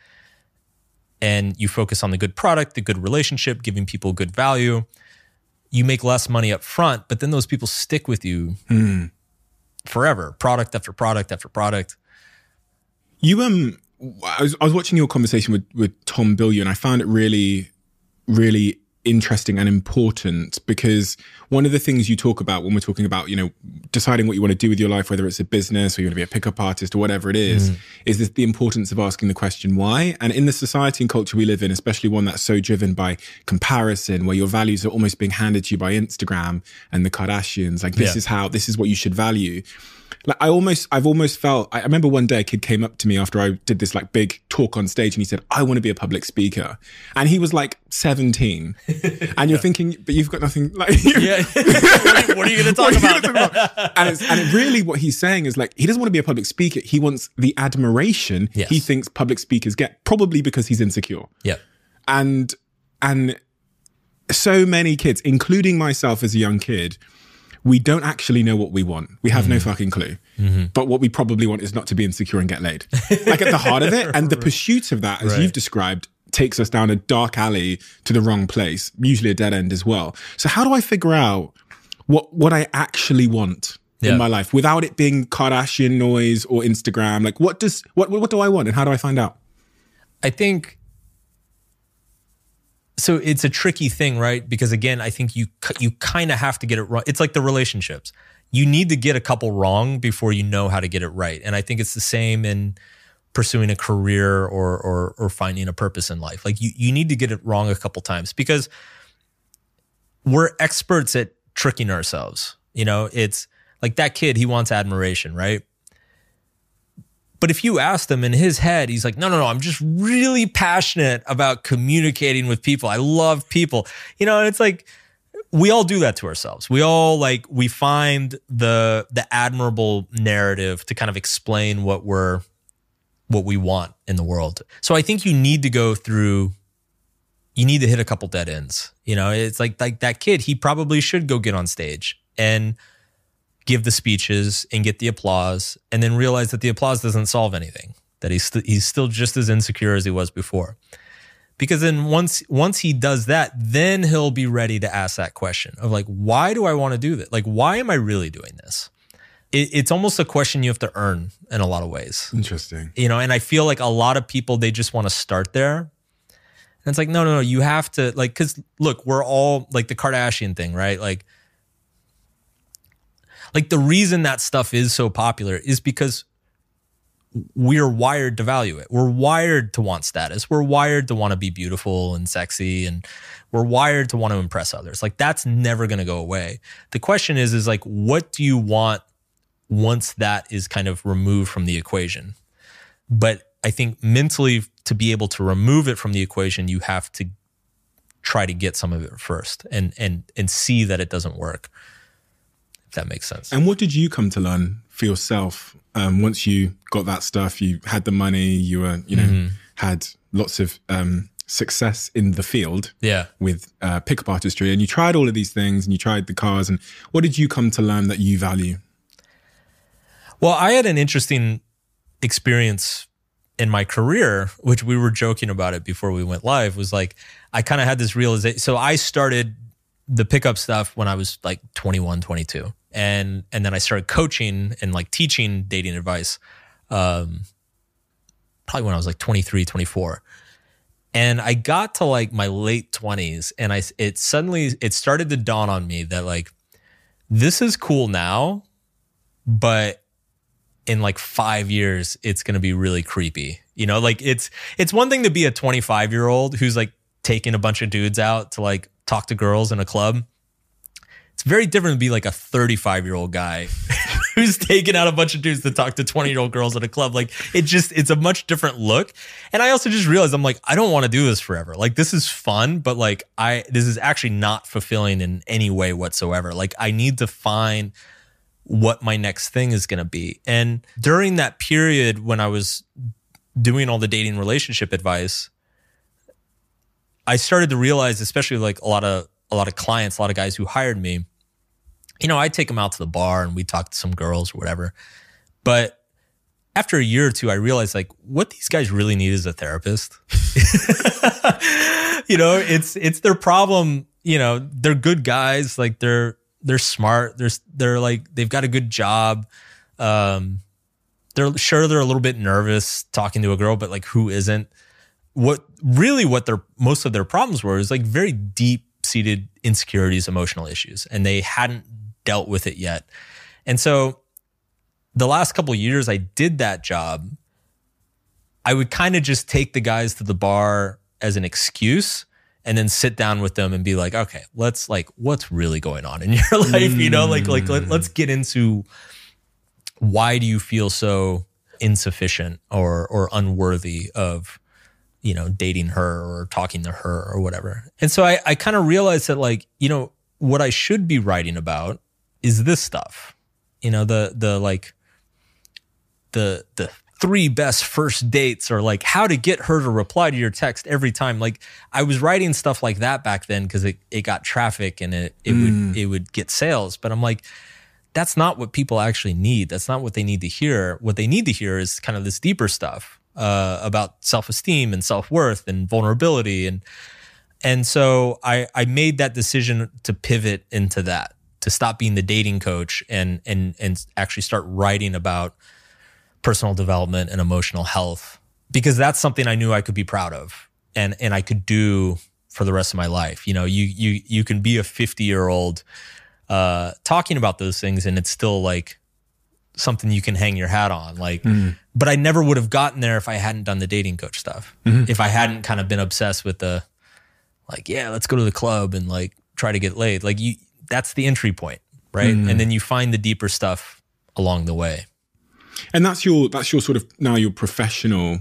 and you focus on the good product, the good relationship, giving people good value, you make less money up front, but then those people stick with you forever, product after product after product. You I was watching your conversation with Tom Bilyeu, and I found it really, really interesting and important, because one of the things you talk about when we're talking about, you know, deciding what you want to do with your life, whether it's a business or you want to be a pickup artist or whatever it is this, the importance of asking the question why. And in the society and culture we live in, especially one that's so driven by comparison, where your values are almost being handed to you by Instagram and the Kardashians, like this is what you should value. Like I've almost felt, I remember one day a kid came up to me after I did this like big talk on stage, and he said, I want to be a public speaker. And he was like 17. And you're thinking, but you've got nothing like, what are you going to talk about? And really what he's saying is like, he doesn't want to be a public speaker. He wants the admiration he thinks public speakers get, probably because he's insecure. Yeah. And so many kids, including myself as a young kid, we don't actually know what we want. We have no fucking clue. But what we probably want is not to be insecure and get laid. Like at the heart of it. And the pursuit of that, as you've described, takes us down a dark alley to the wrong place, usually a dead end as well. So how do I figure out what I actually want in my life without it being Kardashian noise or Instagram? Like what do I want and how do I find out? I think, so it's a tricky thing, right? Because again, I think you kind of have to get it wrong. It's like the relationships. You need to get a couple wrong before you know how to get it right. And I think it's the same in pursuing a career or finding a purpose in life. Like you need to get it wrong a couple times, because we're experts at tricking ourselves. You know, it's like that kid, he wants admiration, right? But if you asked him in his head, he's like, no, I'm just really passionate about communicating with people. I love people. You know, it's like, we all do that to ourselves. We all we find the admirable narrative to kind of explain what we want in the world. So I think you need to hit a couple dead ends. You know, it's like that kid, he probably should go get on stage and give the speeches and get the applause, and then realize that the applause doesn't solve anything, that he's still just as insecure as he was before. Because then once he does that, then he'll be ready to ask that question of like, why do I want to do this? Like, why am I really doing this? It's almost a question you have to earn in a lot of ways. Interesting. You know, and I feel like a lot of people, they just want to start there. And it's like, no, you have to, like, because look, we're all like the Kardashian thing, right? Like the reason that stuff is so popular is because we're wired to value it. We're wired to want status. We're wired to want to be beautiful and sexy, and we're wired to want to impress others. Like that's never going to go away. The question is like, what do you want once that is kind of removed from the equation? But I think mentally, to be able to remove it from the equation, you have to try to get some of it first and see that it doesn't work. If that makes sense. And what did you come to learn for yourself once you got that stuff? You had the money, you were, had lots of success in the field Yeah. with pickup artistry, and you tried all of these things, and you tried the cars, and what did you come to learn that you value? Well, I had an interesting experience in my career, which we were joking about it before we went live, was like, I kind of had this realization. So I started the pickup stuff when I was like 21, 22. And then I started coaching and like teaching dating advice, probably when I was like 23, 24. And I got to like my late 20s, and it started to dawn on me that like, this is cool now, but in like 5 years, it's going to be really creepy. You know, like it's one thing to be a 25-year-old who's like taking a bunch of dudes out to like talk to girls in a club. It's very different to be like a 35-year-old guy who's taking out a bunch of dudes to talk to 20-year-old girls at a club. Like it's a much different look. And I also just realized, I'm like, I don't want to do this forever. Like, this is fun, but like this is actually not fulfilling in any way whatsoever. Like, I need to find what my next thing is going to be. And during that period when I was doing all the dating relationship advice, I started to realize, especially like a lot of clients, a lot of guys who hired me, you know, I'd take them out to the bar and we'd talk to some girls or whatever. But after a year or two, I realized like what these guys really need is a therapist. You know, it's their problem. You know, they're good guys. Like they're smart. They're like, they've got a good job. They're a little bit nervous talking to a girl, but like, who isn't? What most of their problems were is like very deep-seated insecurities, emotional issues, and they hadn't dealt with it yet. And so the last couple of years I did that job, I would kind of just take the guys to the bar as an excuse and then sit down with them and be like, okay, let's like, what's really going on in your life? You know, let's get into, why do you feel so insufficient or unworthy of, you know, dating her or talking to her or whatever. And so I kind of realized that like, you know, what I should be writing about is this stuff, you know, the 3 best first dates, or like how to get her to reply to your text every time. Like, I was writing stuff like that back then because it got traffic and it would get sales. But I'm like, that's not what people actually need. That's not what they need to hear. What they need to hear is kind of this deeper stuff about self-esteem and self-worth and vulnerability. And so I made that decision to pivot into that, to stop being the dating coach and actually start writing about personal development and emotional health, because that's something I knew I could be proud of and I could do for the rest of my life. You know, you can be a 50-year-old talking about those things and it's still like something you can hang your hat on. Like, but I never would have gotten there if I hadn't done the dating coach stuff. If I hadn't kind of been obsessed with the, like, yeah, let's go to the club and like try to get laid. Like, that's the entry point, right? And then you find the deeper stuff along the way. And that's your sort of now your professional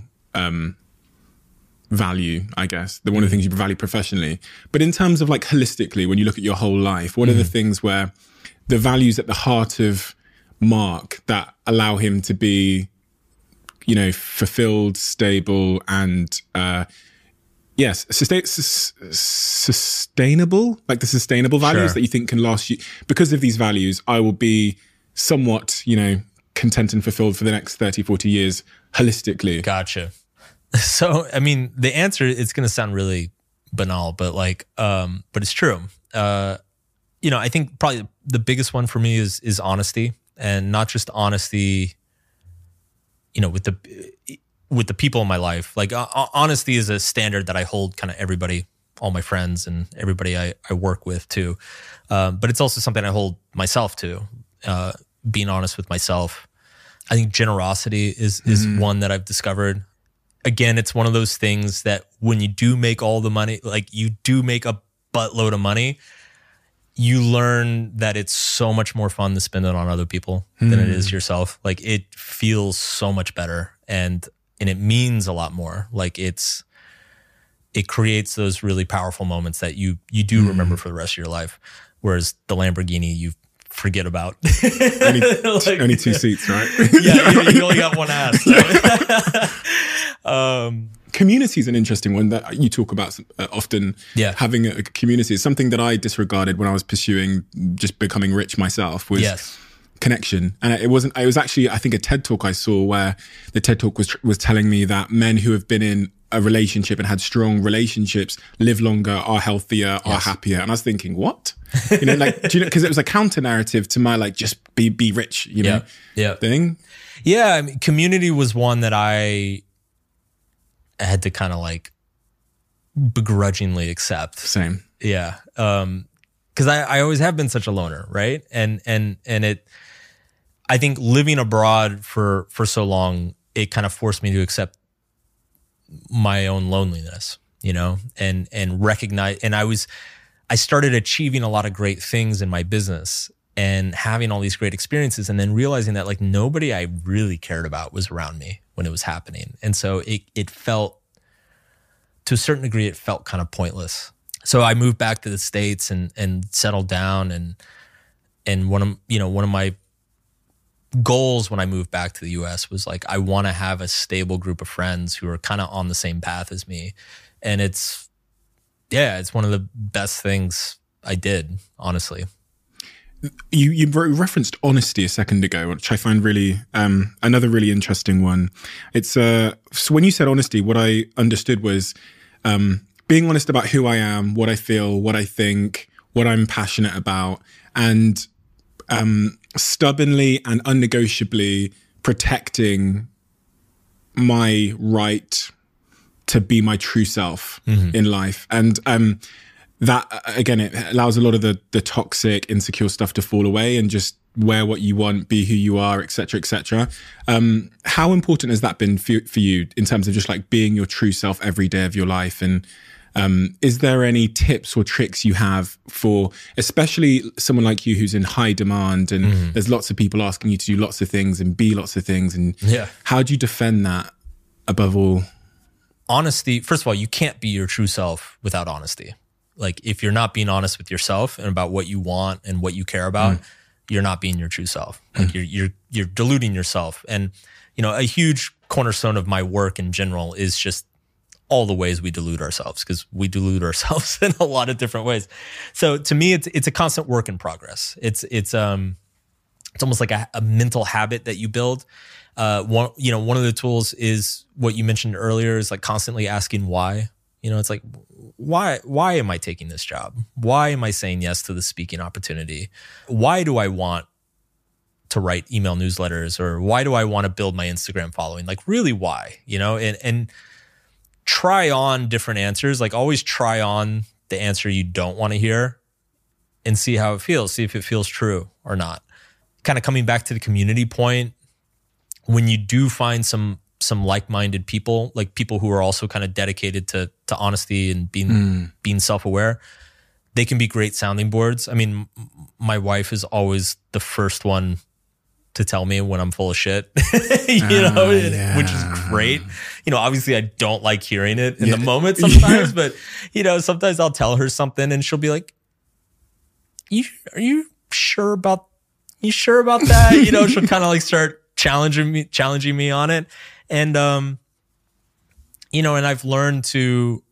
value, I guess. One of the things you value professionally. But in terms of like holistically, when you look at your whole life, what are the things where the values at the heart of Mark that allow him to be, you know, fulfilled, stable, and yes, sustainable, like the sustainable values that you think can last you? Because of these values, I will be somewhat, you know, content and fulfilled for the next 30, 40 years holistically. Gotcha. So, I mean, the answer, it's going to sound really banal, but like, but it's true. You know, I think probably the biggest one for me is honesty, and not just honesty, you know, with the people in my life. Like, honesty is a standard that I hold kind of everybody, all my friends and everybody I work with too. But it's also something I hold myself to, being honest with myself. I think generosity is one that I've discovered. Again, it's one of those things that when you do make all the money, like you do make a buttload of money, you learn that it's so much more fun to spend it on other people than it is yourself. Like, it feels so much better and it means a lot more. Like, it creates those really powerful moments that you do remember for the rest of your life. Whereas the Lamborghini, you forget about. Only 2 seats, right? Yeah, you only got one ass. community is an interesting one that you talk about often. Yeah. Having a community is something that I disregarded when I was pursuing just becoming rich myself. Was Yes. connection. And it was actually, I think, a TED talk I saw where the TED talk was telling me that men who have been in a relationship and had strong relationships live longer, are healthier, are happier. And I was thinking, what? You know, like, do you know, because it was a counter narrative to my like just be rich, you know, thing. Yeah, I mean, community was one that I had to kind of like begrudgingly accept. Same. Yeah. Because I always have been such a loner, right? And it, I think living abroad for so long, it kind of forced me to accept my own loneliness, you know, and recognize, and I started achieving a lot of great things in my business and having all these great experiences, and then realizing that like nobody I really cared about was around me when it was happening. And so it felt, to a certain degree, it felt kind of pointless. So I moved back to the States and settled down, and one of my goals when I moved back to the US was like, I want to have a stable group of friends who are kind of on the same path as me. And it's one of the best things I did, honestly. You referenced honesty a second ago, which I find really another really interesting one. It's so when you said honesty, what I understood was being honest about who I am, what I feel, what I think, what I'm passionate about, and stubbornly and unnegotiably protecting my right to be my true self in life. And that, again, it allows a lot of the toxic, insecure stuff to fall away and just wear what you want, be who you are, et cetera, et cetera. How important has that been for you in terms of just like being your true self every day of your life? And is there any tips or tricks you have for, especially someone like you who's in high demand and there's lots of people asking you to do lots of things and be lots of things? And how do you defend that above all? Honesty, first of all, you can't be your true self without honesty. Like if you're not being honest with yourself and about what you want and what you care about, you're not being your true self. Like you're deluding yourself. And you know, a huge cornerstone of my work in general is just all the ways we delude ourselves, because we delude ourselves in a lot of different ways. So to me, it's a constant work in progress. It's almost like a mental habit that you build. One of the tools is what you mentioned earlier, is like constantly asking why. You know, it's like, why am I taking this job? Why am I saying yes to the speaking opportunity? Why do I want to write email newsletters? Or why do I want to build my Instagram following? Like really why, you know, and try on different answers. Like always try on the answer you don't want to hear and see how it feels. See if it feels true or not. Kind of coming back to the community point, when you do find some like-minded people, like people who are also kind of dedicated to honesty and being self-aware, they can be great sounding boards. I mean, my wife is always the first one to tell me when I'm full of shit, which is great. You know, obviously I don't like hearing it in the moment sometimes, but you know, sometimes I'll tell her something and she'll be like, are you sure about that? You know, she'll kind of like start challenging me on it. And, you know, and I've learned to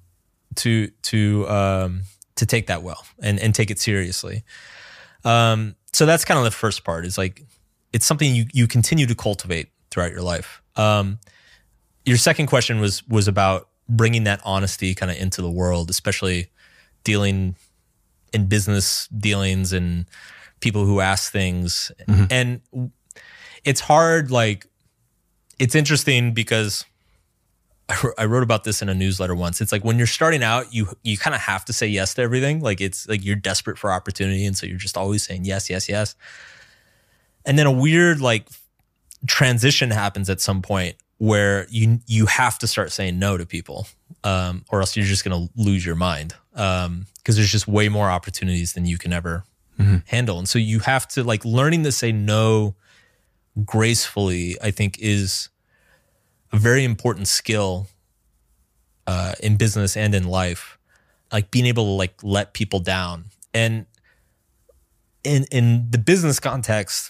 take that well and take it seriously. So that's kind of the first part, is like, it's something you continue to cultivate throughout your life. Your second question was about bringing that honesty kind of into the world, especially dealing in business dealings and people who ask things. And it's hard, like, it's interesting because I wrote about this in a newsletter once. It's like when you're starting out, you kind of have to say yes to everything. Like it's like you're desperate for opportunity. And so you're just always saying yes, yes, yes. And then a weird like transition happens at some point where you have to start saying no to people, or else you're just going to lose your mind. Because there's just way more opportunities than you can ever handle. And so you have to, like, learning to say no gracefully, I think, is a very important skill in business and in life. Like being able to like let people down. And in the business context,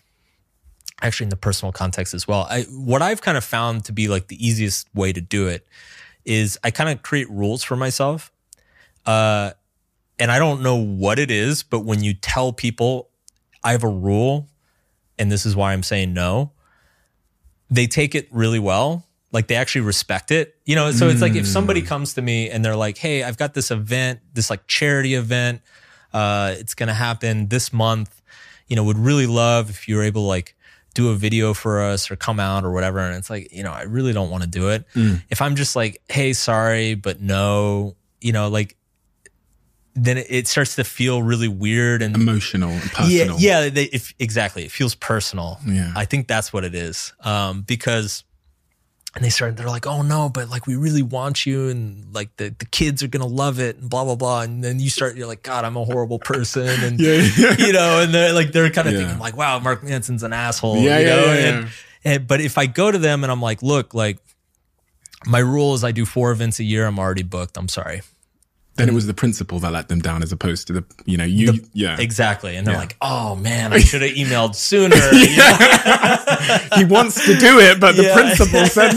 actually in the personal context as well, what I've kind of found to be like the easiest way to do it is I kind of create rules for myself. And I don't know what it is, but when you tell people I have a rule and this is why I'm saying no, they take it really well. Like they actually respect it, you know? So it's like if somebody comes to me and they're like, hey, I've got this event, this like charity event. It's going to happen this month. You know, would really love if you were able to like do a video for us or come out or whatever. And it's like, you know, I really don't want to do it. If I'm just like, hey, sorry, but no, you know, like, then it starts to feel really weird and emotional and personal. Yeah, exactly. It feels personal. Yeah. I think that's what it is. Because, and they're like, oh no, but like we really want you and like the kids are going to love it and blah, blah, blah. And then you're like, God, I'm a horrible person. And, you know, and they're kind of thinking like, wow, Mark Manson's an asshole. You know? And, but if I go to them and I'm like, look, like my rule is I do 4 events a year. I'm already booked. I'm sorry. Then it was the principal that let them down as opposed to Exactly. And they're like, oh man, I should have emailed sooner. He wants to do it, but the principal said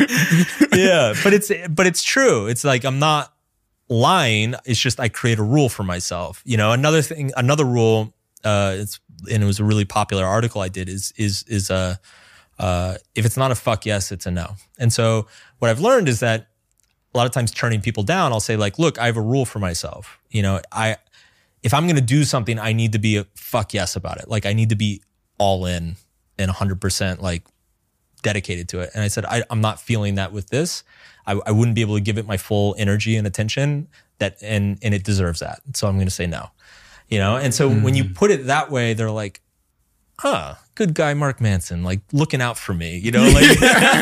no. But it's true. It's like, I'm not lying. It's just, I create a rule for myself. You know, another rule, and it was a really popular article I did is if it's not a fuck yes, it's a no. And so what I've learned is that a lot of times turning people down, I'll say like, look, I have a rule for myself. You know, if I'm going to do something, I need to be a fuck yes about it. Like I need to be all in and 100% like dedicated to it. And I said, I'm not feeling that with this. I wouldn't be able to give it my full energy and attention and it deserves that. So I'm going to say no, you know? And so when you put it that way, they're like, huh, good guy, Mark Manson, like looking out for me, you know, like,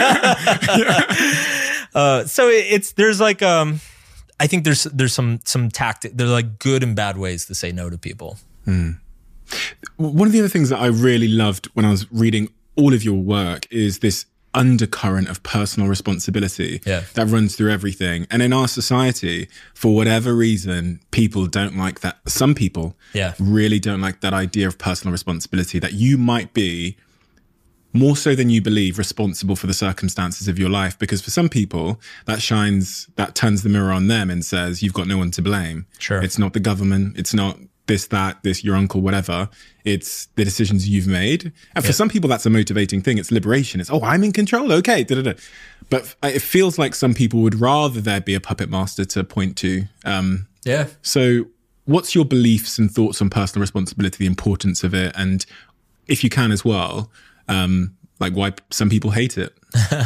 so there's like, I think there's some tactic, there's like good and bad ways to say no to people. One of the other things that I really loved when I was reading all of your work is this undercurrent of personal responsibility that runs through everything. And in our society, for whatever reason, people don't like that. Some people really don't like that idea of personal responsibility, that you might be more so than you believe responsible for the circumstances of your life. Because for some people, that turns the mirror on them and says, you've got no one to blame. Sure. It's not the government. It's not this, your uncle, whatever. It's the decisions you've made. And for some people, that's a motivating thing. It's liberation. It's, oh, I'm in control. Okay. But it feels like some people would rather there be a puppet master to point to. So what's your beliefs and thoughts on personal responsibility, the importance of it? And if you can as well, like why some people hate it?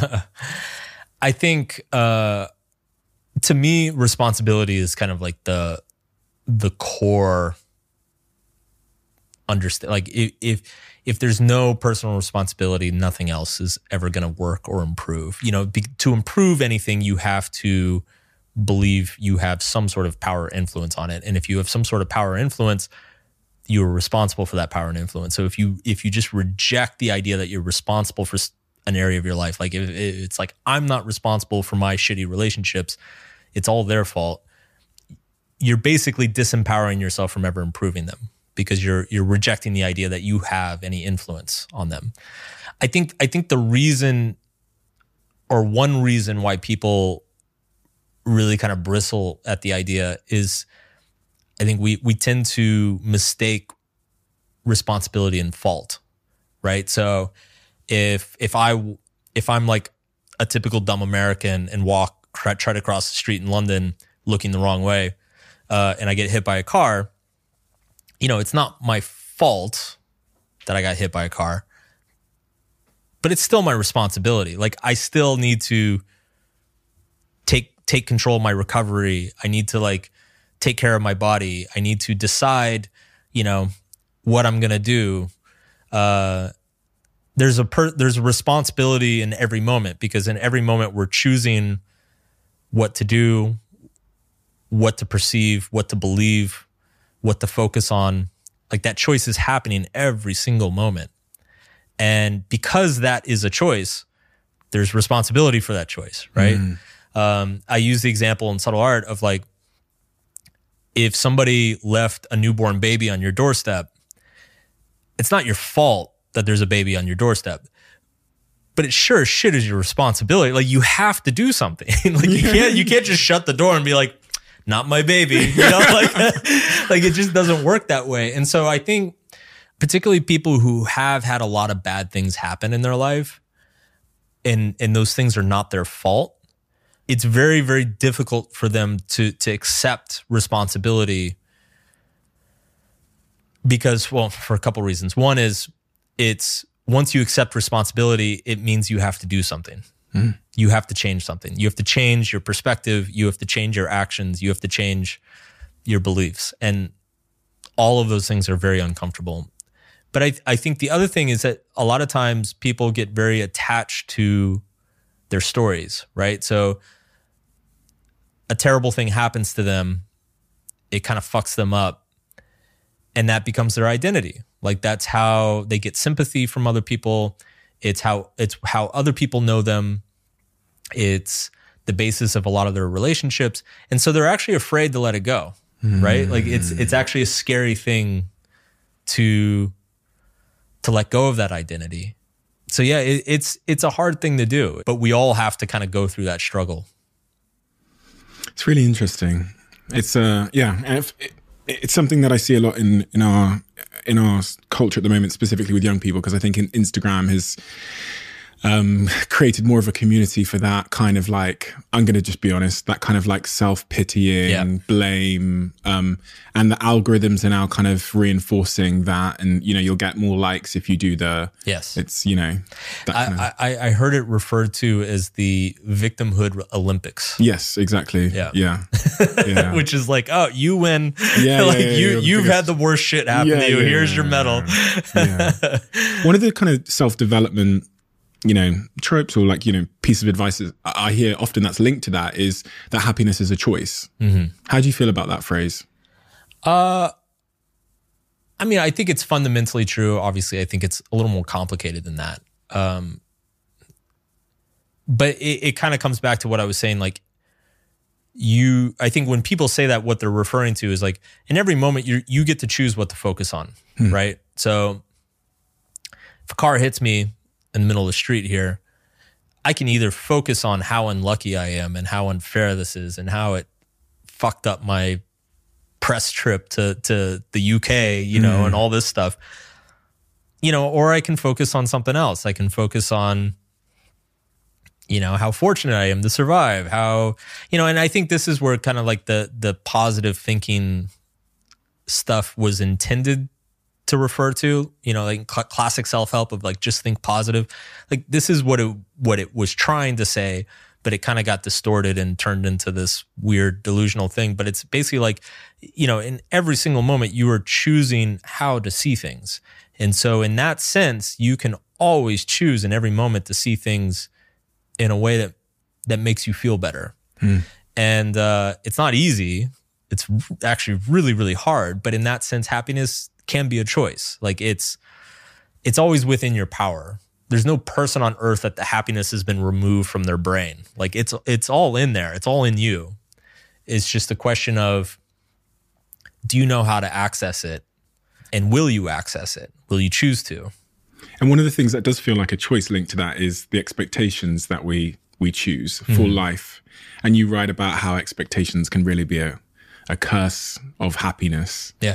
I think, to me, responsibility is kind of like the core understand. Like if there's no personal responsibility, nothing else is ever going to work or improve. You know, to improve anything, you have to believe you have some sort of power or influence on it. And if you have some sort of power or influence, you are responsible for that power and influence. So if you just reject the idea that you're responsible for an area of your life, like if it's like, I'm not responsible for my shitty relationships, it's all their fault, you're basically disempowering yourself from ever improving them because you're rejecting the idea that you have any influence on them. I think the reason, or one reason why people really kind of bristle at the idea is, I think we tend to mistake responsibility and fault, right? So if I'm like a typical dumb American and try to cross the street in London looking the wrong way, and I get hit by a car, you know, it's not my fault that I got hit by a car, but it's still my responsibility. Like I still need to take control of my recovery. I need to like take care of my body. I need to decide, you know, what I'm going to do. There's a responsibility in every moment, because in every moment we're choosing what to do, what to perceive, what to believe, what to focus on. Like that choice is happening every single moment. And because that is a choice, there's responsibility for that choice, right? I use the example in Subtle Art of like, if somebody left a newborn baby on your doorstep, it's not your fault that there's a baby on your doorstep, but it sure as shit is your responsibility. Like you have to do something. Like you can't just shut the door and be like, not my baby, you know, like it just doesn't work that way. And so I think particularly people who have had a lot of bad things happen in their life and those things are not their fault, it's very, very difficult for them to accept responsibility because, well, for a couple of reasons. One is it's once you accept responsibility, it means you have to do something. You have to change something. You have to change your perspective. You have to change your actions. You have to change your beliefs. And all of those things are very uncomfortable. But I think the other thing is that a lot of times people get very attached to their stories, right? So a terrible thing happens to them. It kind of fucks them up. And that becomes their identity. Like that's how they get sympathy from other people. It's how other people know them. It's the basis of a lot of their relationships. And so they're actually afraid to let it go, right? Like it's actually a scary thing to let go of that identity. So yeah, it's a hard thing to do, but we all have to kind of go through that struggle. It's really interesting. It's it's something that I see a lot in our culture at the moment, specifically with young people, because I think Instagram has created more of a community for that kind of like, I'm going to just be honest, that kind of like self-pitying, blame, and the algorithms are now kind of reinforcing that. And, you know, you'll get more likes if you do it's, you know, that I heard it referred to as the victimhood Olympics. Yes, exactly. Yeah. Which is like, oh, you win. You've had the worst shit happen to you. Here's your medal. One of the kind of self-development, you know, tropes or like, you know, piece of advice I hear often that's linked to that is that happiness is a choice. How do you feel about that phrase? I mean, I think it's fundamentally true. Obviously, I think it's a little more complicated than that. But it kind of comes back to what I was saying. Like I think when people say that, what they're referring to is like in every moment you get to choose what to focus on, right? So if a car hits me in the middle of the street here, I can either focus on how unlucky I am and how unfair this is and how it fucked up my press trip to the UK, you know, and all this stuff, you know, or I can focus on something else. I can focus on, you know, how fortunate I am to survive, how, you know, and I think this is where kind of like the positive thinking stuff was intended to refer to, you know, like classic self-help of like, just think positive. Like this is what it was trying to say, but it kind of got distorted and turned into this weird delusional thing. But it's basically like, you know, in every single moment you are choosing how to see things. And so in that sense, you can always choose in every moment to see things in a way that makes you feel better. And it's not easy. It's actually really, really hard. But in that sense, happiness can be a choice. Like it's always within your power. There's no person on earth that the happiness has been removed from their brain. Like it's all in there. It's all in you. It's just a question of, do you know how to access it? And will you access it? Will you choose to? And one of the things that does feel like a choice linked to that is the expectations that we choose for life. And you write about how expectations can really be a curse of happiness. Yeah.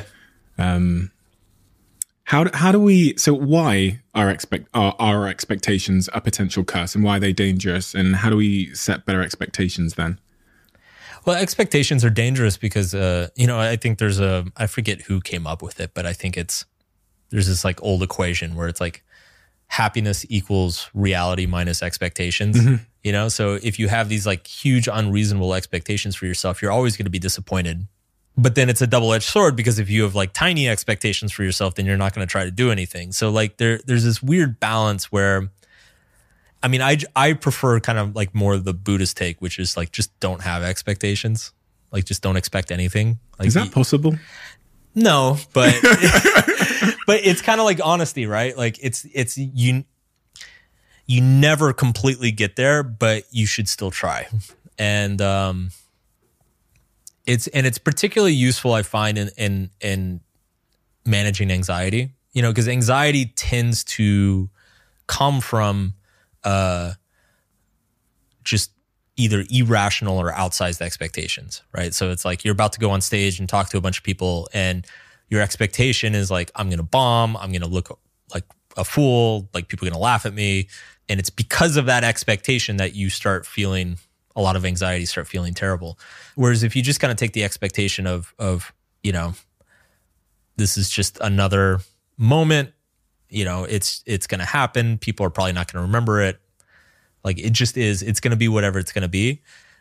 How do we, so why are our expectations a potential curse and why are they dangerous? And how do we set better expectations then? Well, expectations are dangerous because, you know, I think I forget who came up with it, but I think there's this like old equation where it's like happiness equals reality minus expectations, you know? So if you have these like huge unreasonable expectations for yourself, you're always going to be disappointed. But then it's a double-edged sword because if you have like tiny expectations for yourself, then you're not going to try to do anything. So like there's this weird balance where, I mean, I prefer kind of like more the Buddhist take, which is like, just don't have expectations. Like just don't expect anything. Like, is that possible? No, but but it's kind of like honesty, right? Like it's you never completely get there, but you should still try. And it's particularly useful, I find, in managing anxiety, you know, because anxiety tends to come from just either irrational or outsized expectations, right? So it's like you're about to go on stage and talk to a bunch of people, and your expectation is like, I'm going to bomb, I'm going to look like a fool, like people are going to laugh at me. And it's because of that expectation that you start feeling a lot of anxiety, start feeling terrible. Whereas if you just kind of take the expectation of, you know, this is just another moment, you know, it's going to happen. People are probably not going to remember it. Like it just is, it's going to be whatever it's going to be.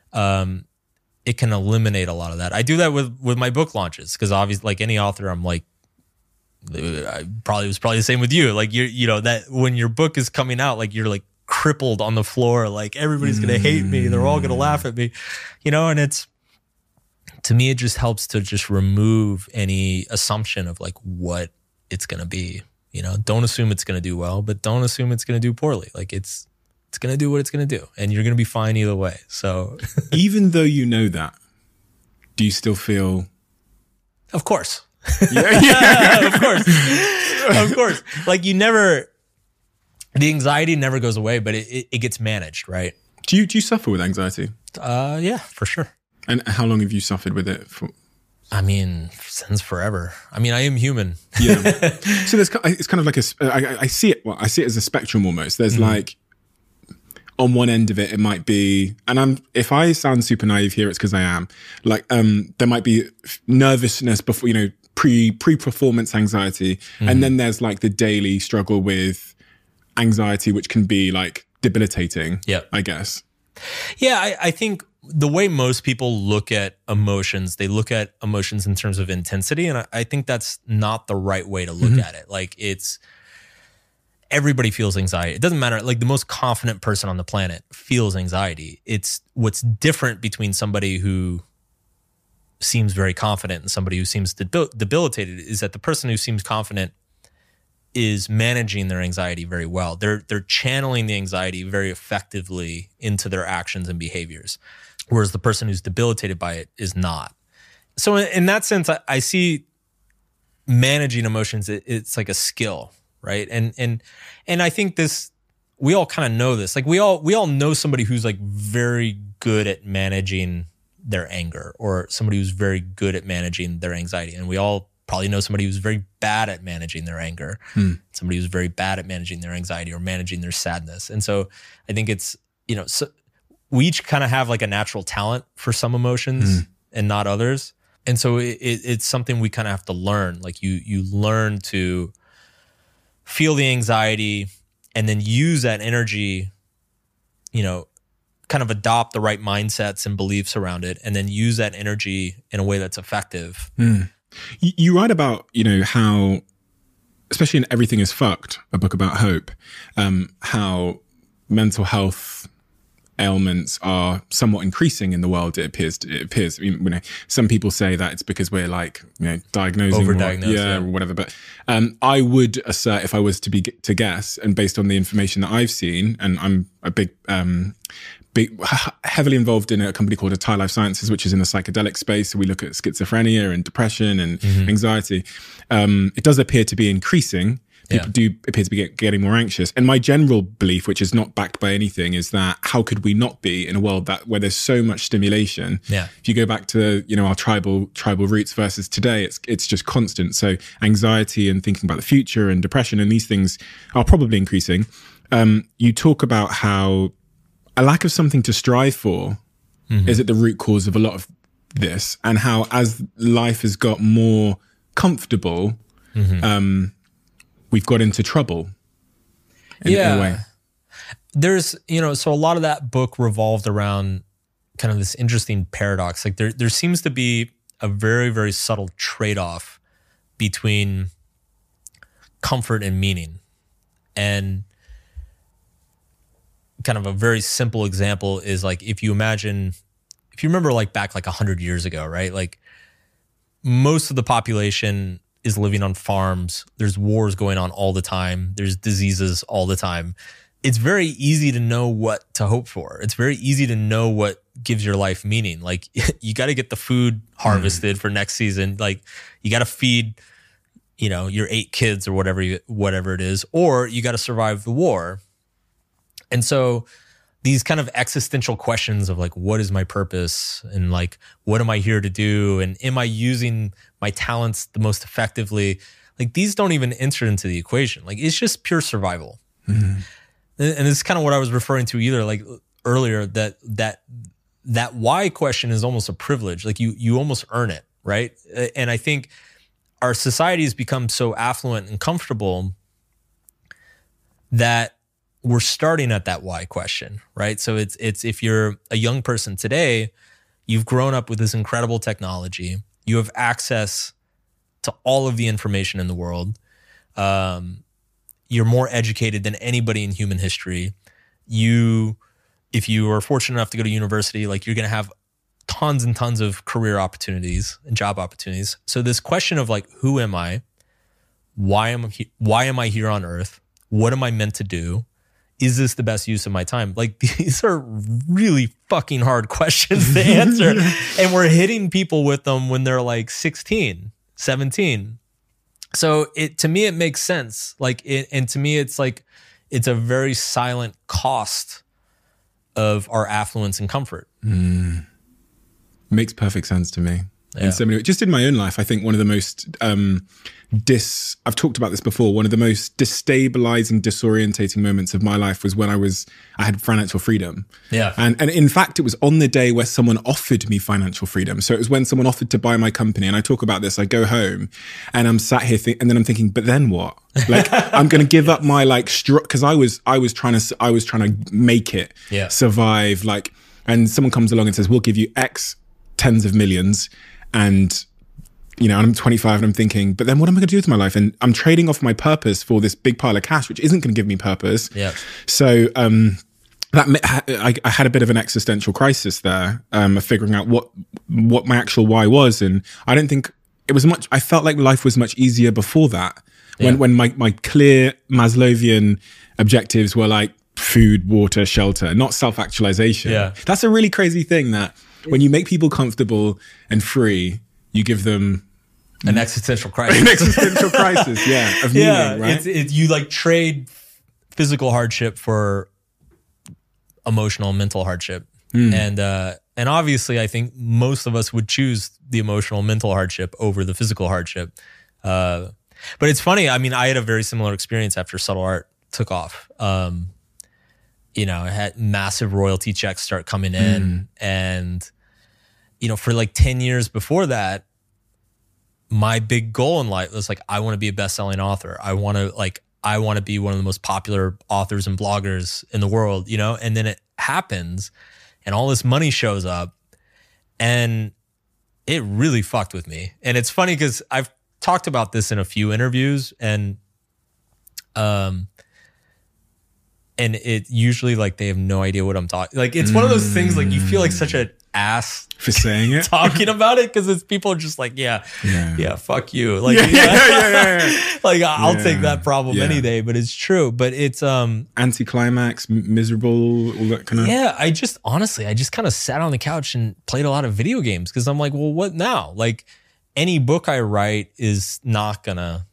It can eliminate a lot of that. I do that with my book launches, because obviously, like any author, I'm like, I was probably the same with you. Like you know, that when your book is coming out, like you're like crippled on the floor, like everybody's going to hate me. They're all going to laugh at me, you know? And it's, to me, it just helps to just remove any assumption of like what it's going to be, you know? Don't assume it's going to do well, but don't assume it's going to do poorly. Like it's going to do what it's going to do, and you're going to be fine either way. So even though you know that, do you still feel? Of course. Yeah. Of course. Like the anxiety never goes away, but it gets managed, right? Do you suffer with anxiety? Yeah, for sure. And how long have you suffered with it for? I mean, since forever. I mean, I am human. Yeah. So it's kind of like I see it. Well, I see it as a spectrum almost. There's like, on one end of it, it might be, and if I sound super naive here, it's because I am. Like, there might be nervousness before, you know, pre-performance anxiety, and then there's like the daily struggle with anxiety, which can be like debilitating. Yeah, I guess. Yeah, I think the way most people look at emotions, they look at emotions in terms of intensity, and I think that's not the right way to look at it. Like everybody feels anxiety. It doesn't matter. Like the most confident person on the planet feels anxiety. It's what's different between somebody who seems very confident and somebody who seems debilitated is that the person who seems confident is managing their anxiety very well. They're channeling the anxiety very effectively into their actions and behaviors, whereas the person who's debilitated by it is not. So in that sense, I see managing emotions, it's like a skill, right? And I think we all kind of know this. Like we all know somebody who's like very good at managing their anger, or somebody who's very good at managing their anxiety. And we all probably know somebody who's very bad at managing their anger, somebody who's very bad at managing their anxiety or managing their sadness. And so I think it's, you know, so we each kind of have like a natural talent for some emotions and not others. And so it's something we kind of have to learn. Like you learn to feel the anxiety and then use that energy, you know, kind of adopt the right mindsets and beliefs around it, and then use that energy in a way that's effective. You write about, you know, how, especially in Everything is Fucked, a book about hope, how mental health ailments are somewhat increasing in the world. It appears. I mean, you know, some people say that it's because we're like, you know, diagnosing overdiagnosed, or whatever. But I would assert, if I was to guess, and based on the information that I've seen, and I'm a big heavily involved in a company called Atai Life Sciences, which is in the psychedelic space. So we look at schizophrenia and depression and anxiety. It does appear to be increasing. People do appear to be getting more anxious. And my general belief, which is not backed by anything, is that how could we not be in a world where there's so much stimulation? Yeah. If you go back to, you know, our tribal roots versus today, it's just constant. So anxiety and thinking about the future and depression and these things are probably increasing. You talk about how a lack of something to strive for is at the root cause of a lot of this, and how as life has got more comfortable, we've got into trouble in a way. There's, you know, so a lot of that book revolved around kind of this interesting paradox. Like there seems to be a very, very subtle trade-off between comfort and meaning. And kind of a very simple example is like, if you remember like back like 100 years ago, right? Like most of the population is living on farms. There's wars going on all the time. There's diseases all the time. It's very easy to know what to hope for. It's very easy to know what gives your life meaning. Like you got to get the food harvested for next season. Like you got to feed, you know, your 8 kids or whatever it is, or you got to survive the war. And so these kind of existential questions of like, what is my purpose? And like, what am I here to do? And am I using my talents the most effectively? Like, these don't even enter into the equation. Like, it's just pure survival. Mm-hmm. And this is kind of what I was referring to either like earlier, that why question is almost a privilege. Like you almost earn it, right? And I think our society has become so affluent and comfortable that we're starting at that why question, right? So it's if you're a young person today, you've grown up with this incredible technology, you have access to all of the information in the world. You're more educated than anybody in human history. If you are fortunate enough to go to university, like you're going to have tons and tons of career opportunities and job opportunities. So this question of like, who am I? Why am I here on earth? What am I meant to do? Is this the best use of my time? Like, these are really fucking hard questions to answer. And we're hitting people with them when they're like 16, 17. So to me, it makes sense. And to me, it's like, it's a very silent cost of our affluence and comfort. Makes perfect sense to me. Yeah. In so many, just in my own life, I think one of the most I've talked about this before, one of the most destabilizing, disorientating moments of my life was when I had financial freedom. Yeah. And in fact, it was on the day where someone offered me financial freedom. So it was when someone offered to buy my company. And I talk about this, I go home and I'm sat here and then I'm thinking, but then what? Like, I'm going to give up my because I was trying to make it, survive. Like, and someone comes along and says, we'll give you X tens of millions. And, I'm 25 and I'm thinking, but then what am I going to do with my life? And I'm trading off my purpose for this big pile of cash, which isn't going to give me purpose. Yeah. So I had a bit of an existential crisis there, of figuring out what my actual why was. And I don't think it was much, I felt like life was much easier before that. When my clear Maslowian objectives were like food, water, shelter, not self-actualization. Yeah. That's a really crazy thing, that when you make people comfortable and free, you give them an existential crisis. An existential crisis, yeah, of meaning, right? You like trade physical hardship for emotional and mental hardship. And obviously I think most of us would choose the emotional and mental hardship over the physical hardship. But it's funny, I mean, I had a very similar experience after Subtle Art took off. I had massive royalty checks start coming in, and for like 10 years before that, my big goal in life was like, I want to be a best-selling author. I want to be one of the most popular authors and bloggers in the world, and then it happens and all this money shows up and it really fucked with me. And it's funny because I've talked about this in a few interviews, and it usually like they have no idea what I'm talking. Like, it's one of those things, like you feel like such an ass for saying it, talking about it, because it's people are just like, yeah, fuck you. Like, like I'll take that problem any day, but it's true. But it's anticlimax, miserable, all that kind of. Yeah, I just kind of sat on the couch and played a lot of video games, because I'm like, well, what now? Like, any book I write is not gonna,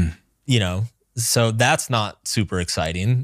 so that's not super exciting.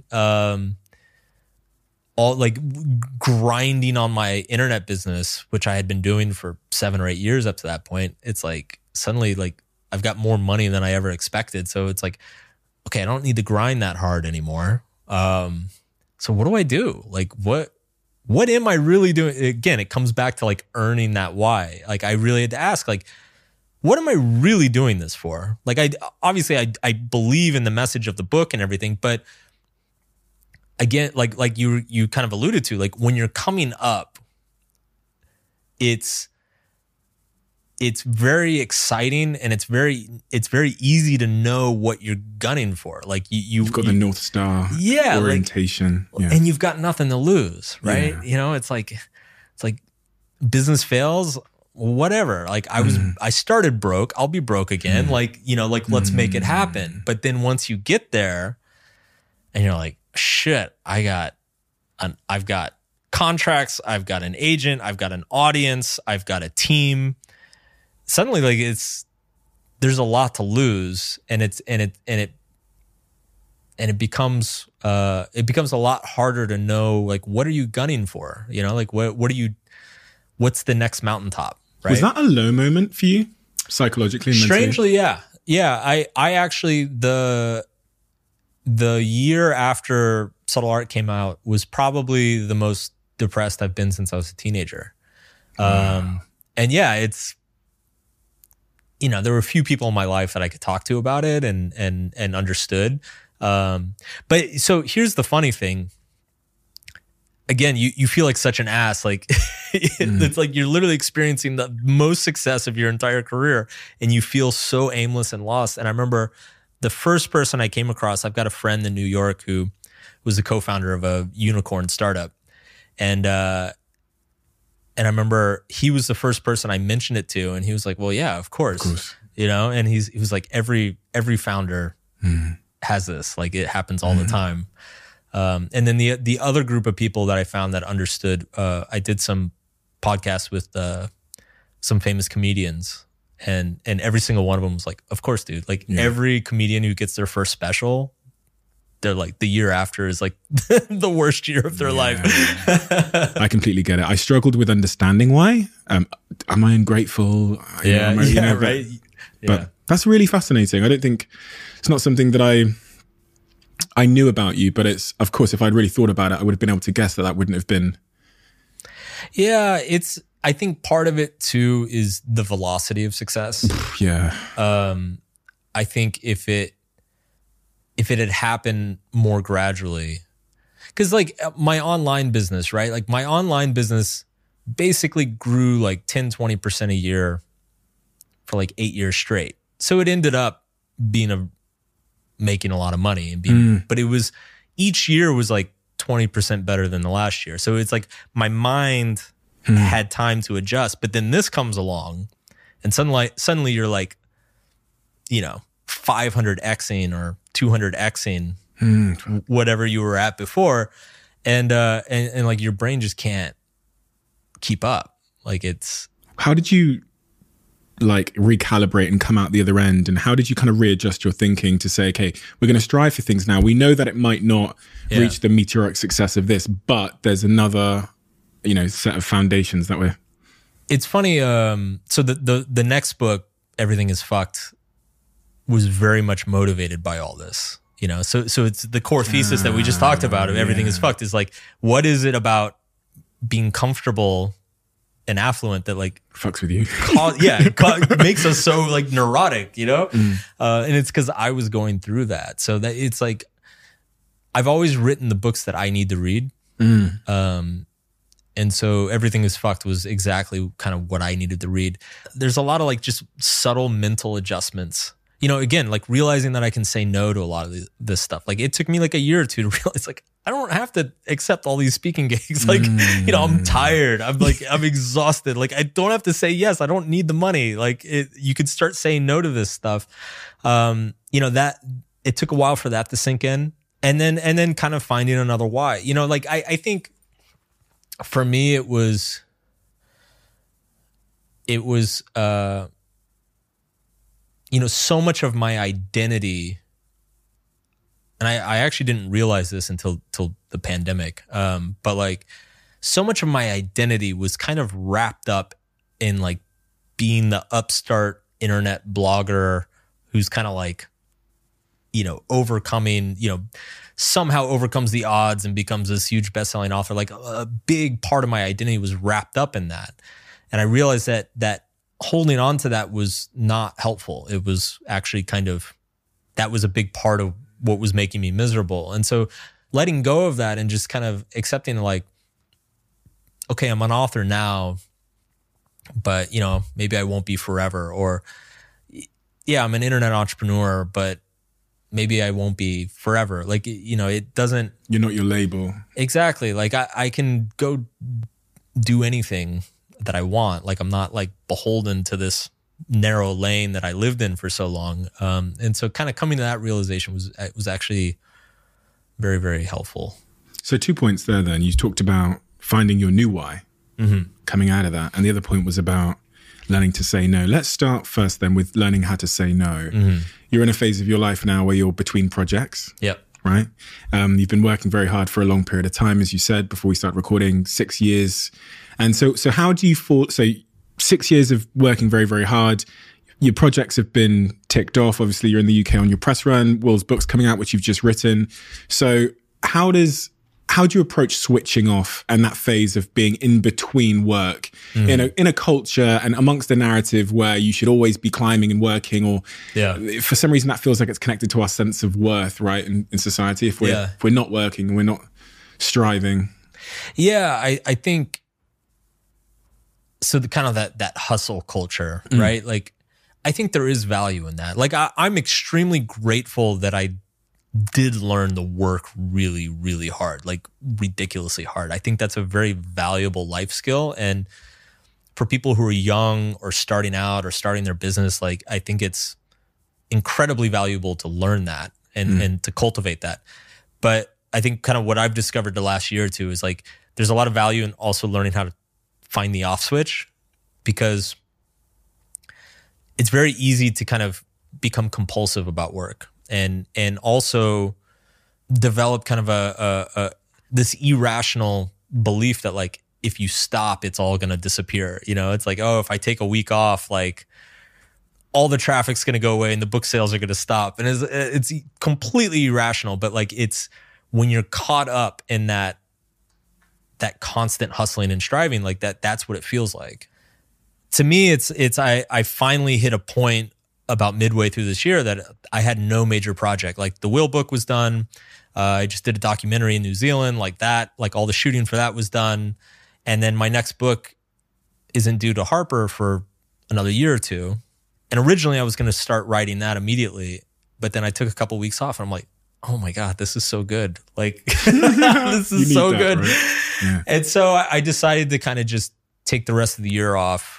All like grinding on my internet business, which I had been doing for 7 or 8 years up to that point. It's like suddenly like I've got more money than I ever expected. So it's like, okay, I don't need to grind that hard anymore. So what do I do? Like, what am I really doing? Again, it comes back to like earning that why. Like, I really had to ask, like, what am I really doing this for? Like, I believe in the message of the book and everything, but again, like you kind of alluded to, like when you're coming up, it's very exciting, and it's very easy to know what you're gunning for. Like you've got the North Star orientation, and you've got nothing to lose, right? Yeah. It's like business fails, whatever. Like I started broke, I'll be broke again. Like, let's make it happen. But then once you get there and you're like, shit, I've got contracts, I've got an agent, I've got an audience, I've got a team. Suddenly, like, there's a lot to lose, and it it becomes a lot harder to know, like, what are you gunning for? You know, like what's the next mountaintop? Right? Was that a low moment for you psychologically? And mentally? Strangely, yeah. I actually the year after Subtle Art came out was probably the most depressed I've been since I was a teenager. And yeah, it's, you know, there were a few people in my life that I could talk to about it and understood. But so here's the funny thing. Again, you feel like such an ass. Like it's like you're literally experiencing the most success of your entire career and you feel so aimless and lost. And I remember the first person I came across, I've got a friend in New York who was the co-founder of a unicorn startup. And I remember he was the first person I mentioned it to, and he was like, well, yeah, of course. You know, and he was like, every founder has this, like it happens all the time. And then the other group of people that I found that understood, I did some podcasts with some famous comedians, and every single one of them was like, of course, dude, like every comedian who gets their first special, they're like, the year after is like the worst year of their life. I completely get it. I struggled with understanding why. Am I ungrateful? Right. But that's really fascinating. I don't think it's not something that I knew about you, but it's, of course, if I'd really thought about it, I would have been able to guess that wouldn't have been. Yeah, I think part of it too is the velocity of success. Yeah. I think if it had happened more gradually, because like my online business, right? Like my online business basically grew like 10, 20% a year for like 8 years straight. So it ended up being making a lot of money and being, but it was, each year was like 20% better than the last year. So it's like my mind had time to adjust, but then this comes along and suddenly you're like, you know, 500xing or 200xing whatever you were at before. And like your brain just can't keep up. Like it's. How did you like recalibrate and come out the other end? And how did you kind of readjust your thinking to say, okay, we're going to strive for things now. We know that it might not reach the meteoric success of this, but there's another, you know, set of foundations that we're. It's funny. So the next book, Everything is Fucked, was very much motivated by all this, you know? So it's the core thesis that we just talked about of Everything is Fucked is like, what is it about being comfortable and affluent that like fucks with you? Makes us so like neurotic, you know? And it's because I was going through that. So that it's like, I've always written the books that I need to read. And so Everything is Fucked was exactly kind of what I needed to read. There's a lot of like just subtle mental adjustments. You know, again, like realizing that I can say no to a lot of this stuff. Like it took me like a year or two to realize like, I don't have to accept all these speaking gigs. Like, you know, I'm tired. I'm exhausted. Like I don't have to say yes. I don't need the money. Like you could start saying no to this stuff. You know, that it took a while for that to sink in. And then kind of finding another why. You know, like I think for me it was you know, so much of my identity, and I actually didn't realize this until the pandemic, but like so much of my identity was kind of wrapped up in like being the upstart internet blogger who's kind of like, you know, overcoming, you know, somehow overcomes the odds and becomes this huge best-selling author. Like a big part of my identity was wrapped up in that. And I realized that holding on to that was not helpful. It was actually that was a big part of what was making me miserable. And so letting go of that and just kind of accepting like, okay, I'm an author now, but you know, maybe I won't be forever. Or yeah, I'm an internet entrepreneur, but maybe I won't be forever. Like, you know, it doesn't. You're not your label. Exactly. Like I can go do anything that I want. Like I'm not like beholden to this narrow lane that I lived in for so long. And so kind of coming to that realization was actually very, very helpful. So 2 points there then. You talked about finding your new why, coming out of that. And the other point was about learning to say no. Let's start first then with learning how to say no. You're in a phase of your life now where you're between projects. Yep. right? You've been working very hard for a long period of time, as you said, before we started recording, 6 years. And so how do you fall? So 6 years of working very, very hard. Your projects have been ticked off. Obviously, you're in the UK on your press run. Will's book's coming out, which you've just written. So how do you approach switching off and that phase of being in between work in a culture and amongst a narrative where you should always be climbing and working, or for some reason that feels like it's connected to our sense of worth, right? In society, if we're not working, we're not striving. Yeah, I think so. The kind of that hustle culture, right? Like, I think there is value in that. Like, I'm extremely grateful that I did learn to work really, really hard, like ridiculously hard. I think that's a very valuable life skill. And for people who are young or starting out or starting their business, like, I think it's incredibly valuable to learn that and to cultivate that. But I think kind of what I've discovered the last year or two is like, there's a lot of value in also learning how to find the off switch, because it's very easy to kind of become compulsive about work. And also develop kind of a this irrational belief that like, if you stop, it's all going to disappear. You know, it's like, oh, if I take a week off, like all the traffic's going to go away and the book sales are going to stop. And it's completely irrational. But like, it's when you're caught up in that constant hustling and striving, like that's what it feels like. To me, I finally hit a point about midway through this year that I had no major project. Like the Will book was done. I just did a documentary in New Zealand, like that, like all the shooting for that was done. And then my next book isn't due to Harper for another year or two. And originally I was going to start writing that immediately, but then I took a couple weeks off and I'm like, oh my God, this is so good. Like, this is so good. Right? Yeah. And so I decided to kind of just take the rest of the year off,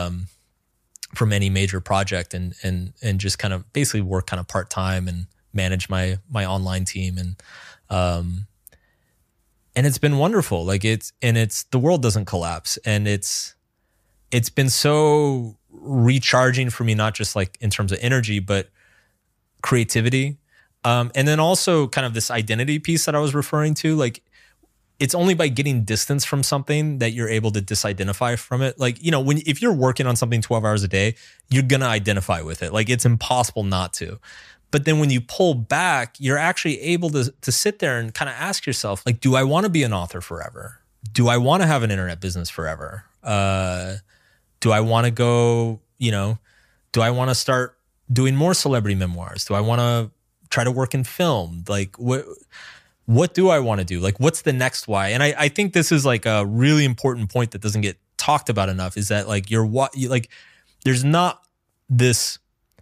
from any major project and just kind of basically work kind of part-time and manage my online team. And it's been wonderful. Like the world doesn't collapse, and it's been so recharging for me, not just like in terms of energy, but creativity. And then also kind of this identity piece that I was referring to, like, it's only by getting distance from something that you're able to disidentify from it. Like, you know, if you're working on something 12 hours a day, you're going to identify with it. Like, it's impossible not to. But then when you pull back, you're actually able to sit there and kind of ask yourself, like, do I want to be an author forever? Do I want to have an internet business forever? Do I want to go, you know, do I want to start doing more celebrity memoirs? Do I want to try to work in film? Like, what do I want to do? Like, what's the next why? And I think this is like a really important point that doesn't get talked about enough, is that like there's not this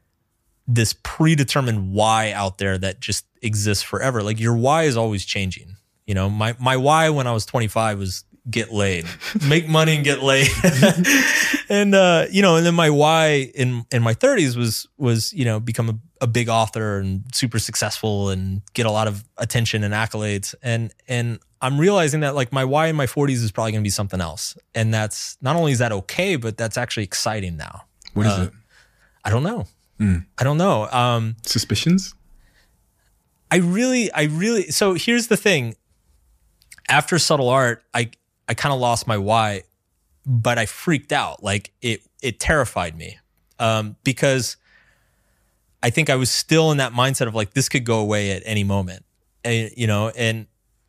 predetermined why out there that just exists forever. Like, your why is always changing. You know, my why when I was 25 was get laid, make money and get laid. And, you know, and then my why in my 30s was, you know, become a big author and super successful and get a lot of attention and accolades. And I'm realizing that like my why in my 40s is probably going to be something else. And that's not only is that okay, but that's actually exciting now. What is it? I don't know. I don't know. Suspicions? I really, so here's the thing. After Subtle Art, I kind of lost my why, but I freaked out. Like it terrified me, because I think I was still in that mindset of like, this could go away at any moment, and, you know, and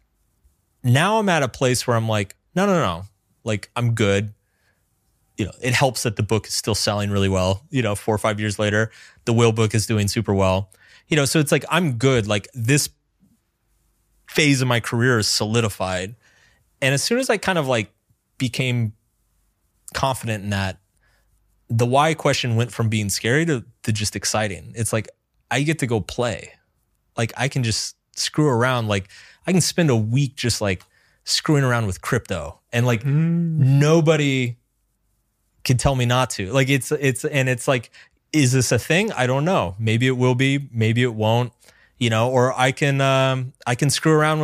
now I'm at a place where I'm like, no. Like, I'm good. You know, it helps that the book is still selling really well. You know, 4 or 5 years later, the Will book is doing super well. You know, so it's like, I'm good. Like, this phase of my career is solidified. And as soon as I kind of like became confident in that, the why question went from being scary to just exciting. It's like, I get to go play. Like, I can just screw around. Like, I can spend a week just like screwing around with crypto, and like nobody can tell me not to. Like, it's like, is this a thing? I don't know. Maybe it will be, maybe it won't, you know, or I can screw around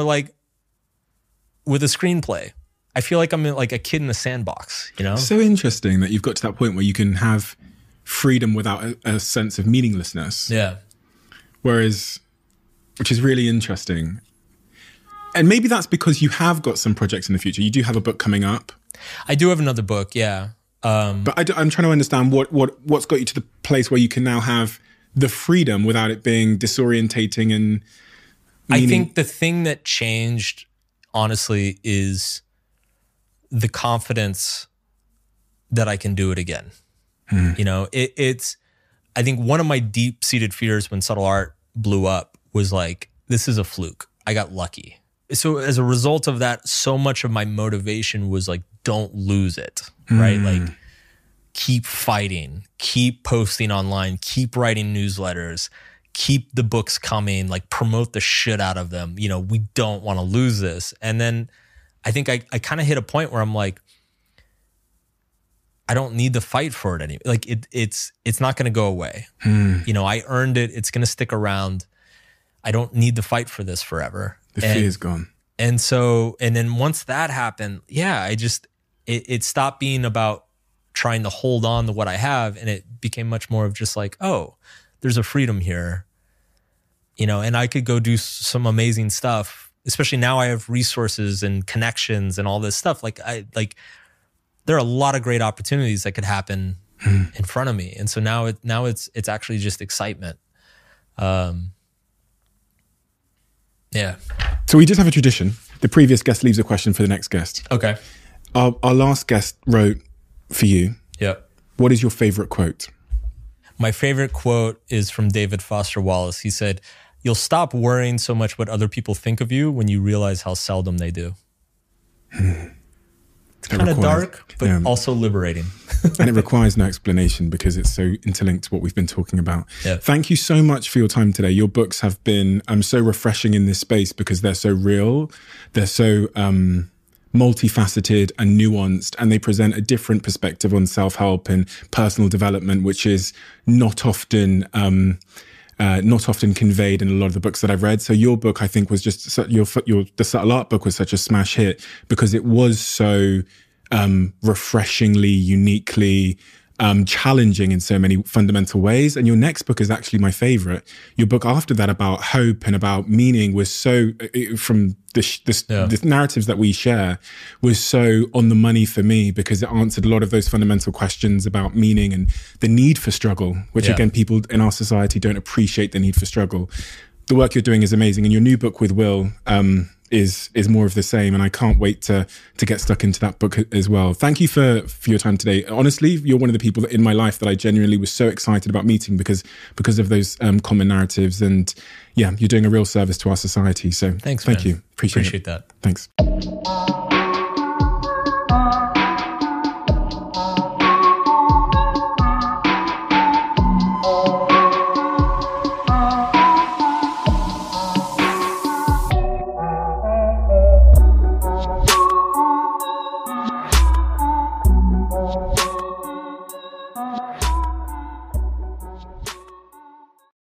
with a screenplay. I feel like I'm like a kid in a sandbox, you know? So interesting that you've got to that point where you can have freedom without a sense of meaninglessness. Yeah. Whereas which is really interesting. And maybe that's because you have got some projects in the future. You do have a book coming up. I do have another book, yeah. But I'm trying to understand what's got you to the place where you can now have the freedom without it being disorientating and I think the thing that changed, honestly, is the confidence that I can do it again. You know, it's, I think one of my deep-seated fears when Subtle Art blew up was like, this is a fluke. I got lucky. So as a result of that, so much of my motivation was like, don't lose it, right? Like, keep fighting, keep posting online, keep writing newsletters, keep the books coming, like promote the shit out of them. You know, we don't want to lose this. And then I think I kind of hit a point where I'm like, I don't need to fight for it anymore. Like it's not going to go away. You know, I earned it. It's going to stick around. I don't need to fight for this forever. The fear's gone. And so, and then once that happened, yeah, it stopped being about trying to hold on to what I have. And it became much more of just like, oh, there's a freedom here, you know, and I could go do some amazing stuff, especially now I have resources and connections and all this stuff. Like there are a lot of great opportunities that could happen in front of me. And so now it's actually just excitement. Yeah. So we just have a tradition. The previous guest leaves a question for the next guest. Okay. Our last guest wrote for you. Yep. What is your favorite quote? My favorite quote is from David Foster Wallace. He said, "You'll stop worrying so much what other people think of you when you realize how seldom they do." It's kind of dark, but also liberating. And it requires no explanation because it's so interlinked to what we've been talking about. Yeah. Thank you so much for your time today. Your books have been so refreshing in this space because they're so real. They're so multifaceted and nuanced, and they present a different perspective on self-help and personal development, which is not often conveyed in a lot of the books that I've read. So your book, I think, was just the Subtle Art book was such a smash hit because it was so refreshingly, uniquely challenging in so many fundamental ways. And your next book is actually my favorite. Your book after that about hope and about meaning was so, from the narratives that we share, was so on the money for me because it answered a lot of those fundamental questions about meaning and the need for struggle, which again, people in our society don't appreciate the need for struggle. The work you're doing is amazing. And your new book with Will, is more of the same, and I can't wait to get stuck into that book as well. Thank you for your time today. Honestly, you're one of the people that in my life that I genuinely was so excited about meeting because of those common narratives, and yeah, you're doing a real service to our society. So thanks, thank man. you. Appreciate that. Thanks.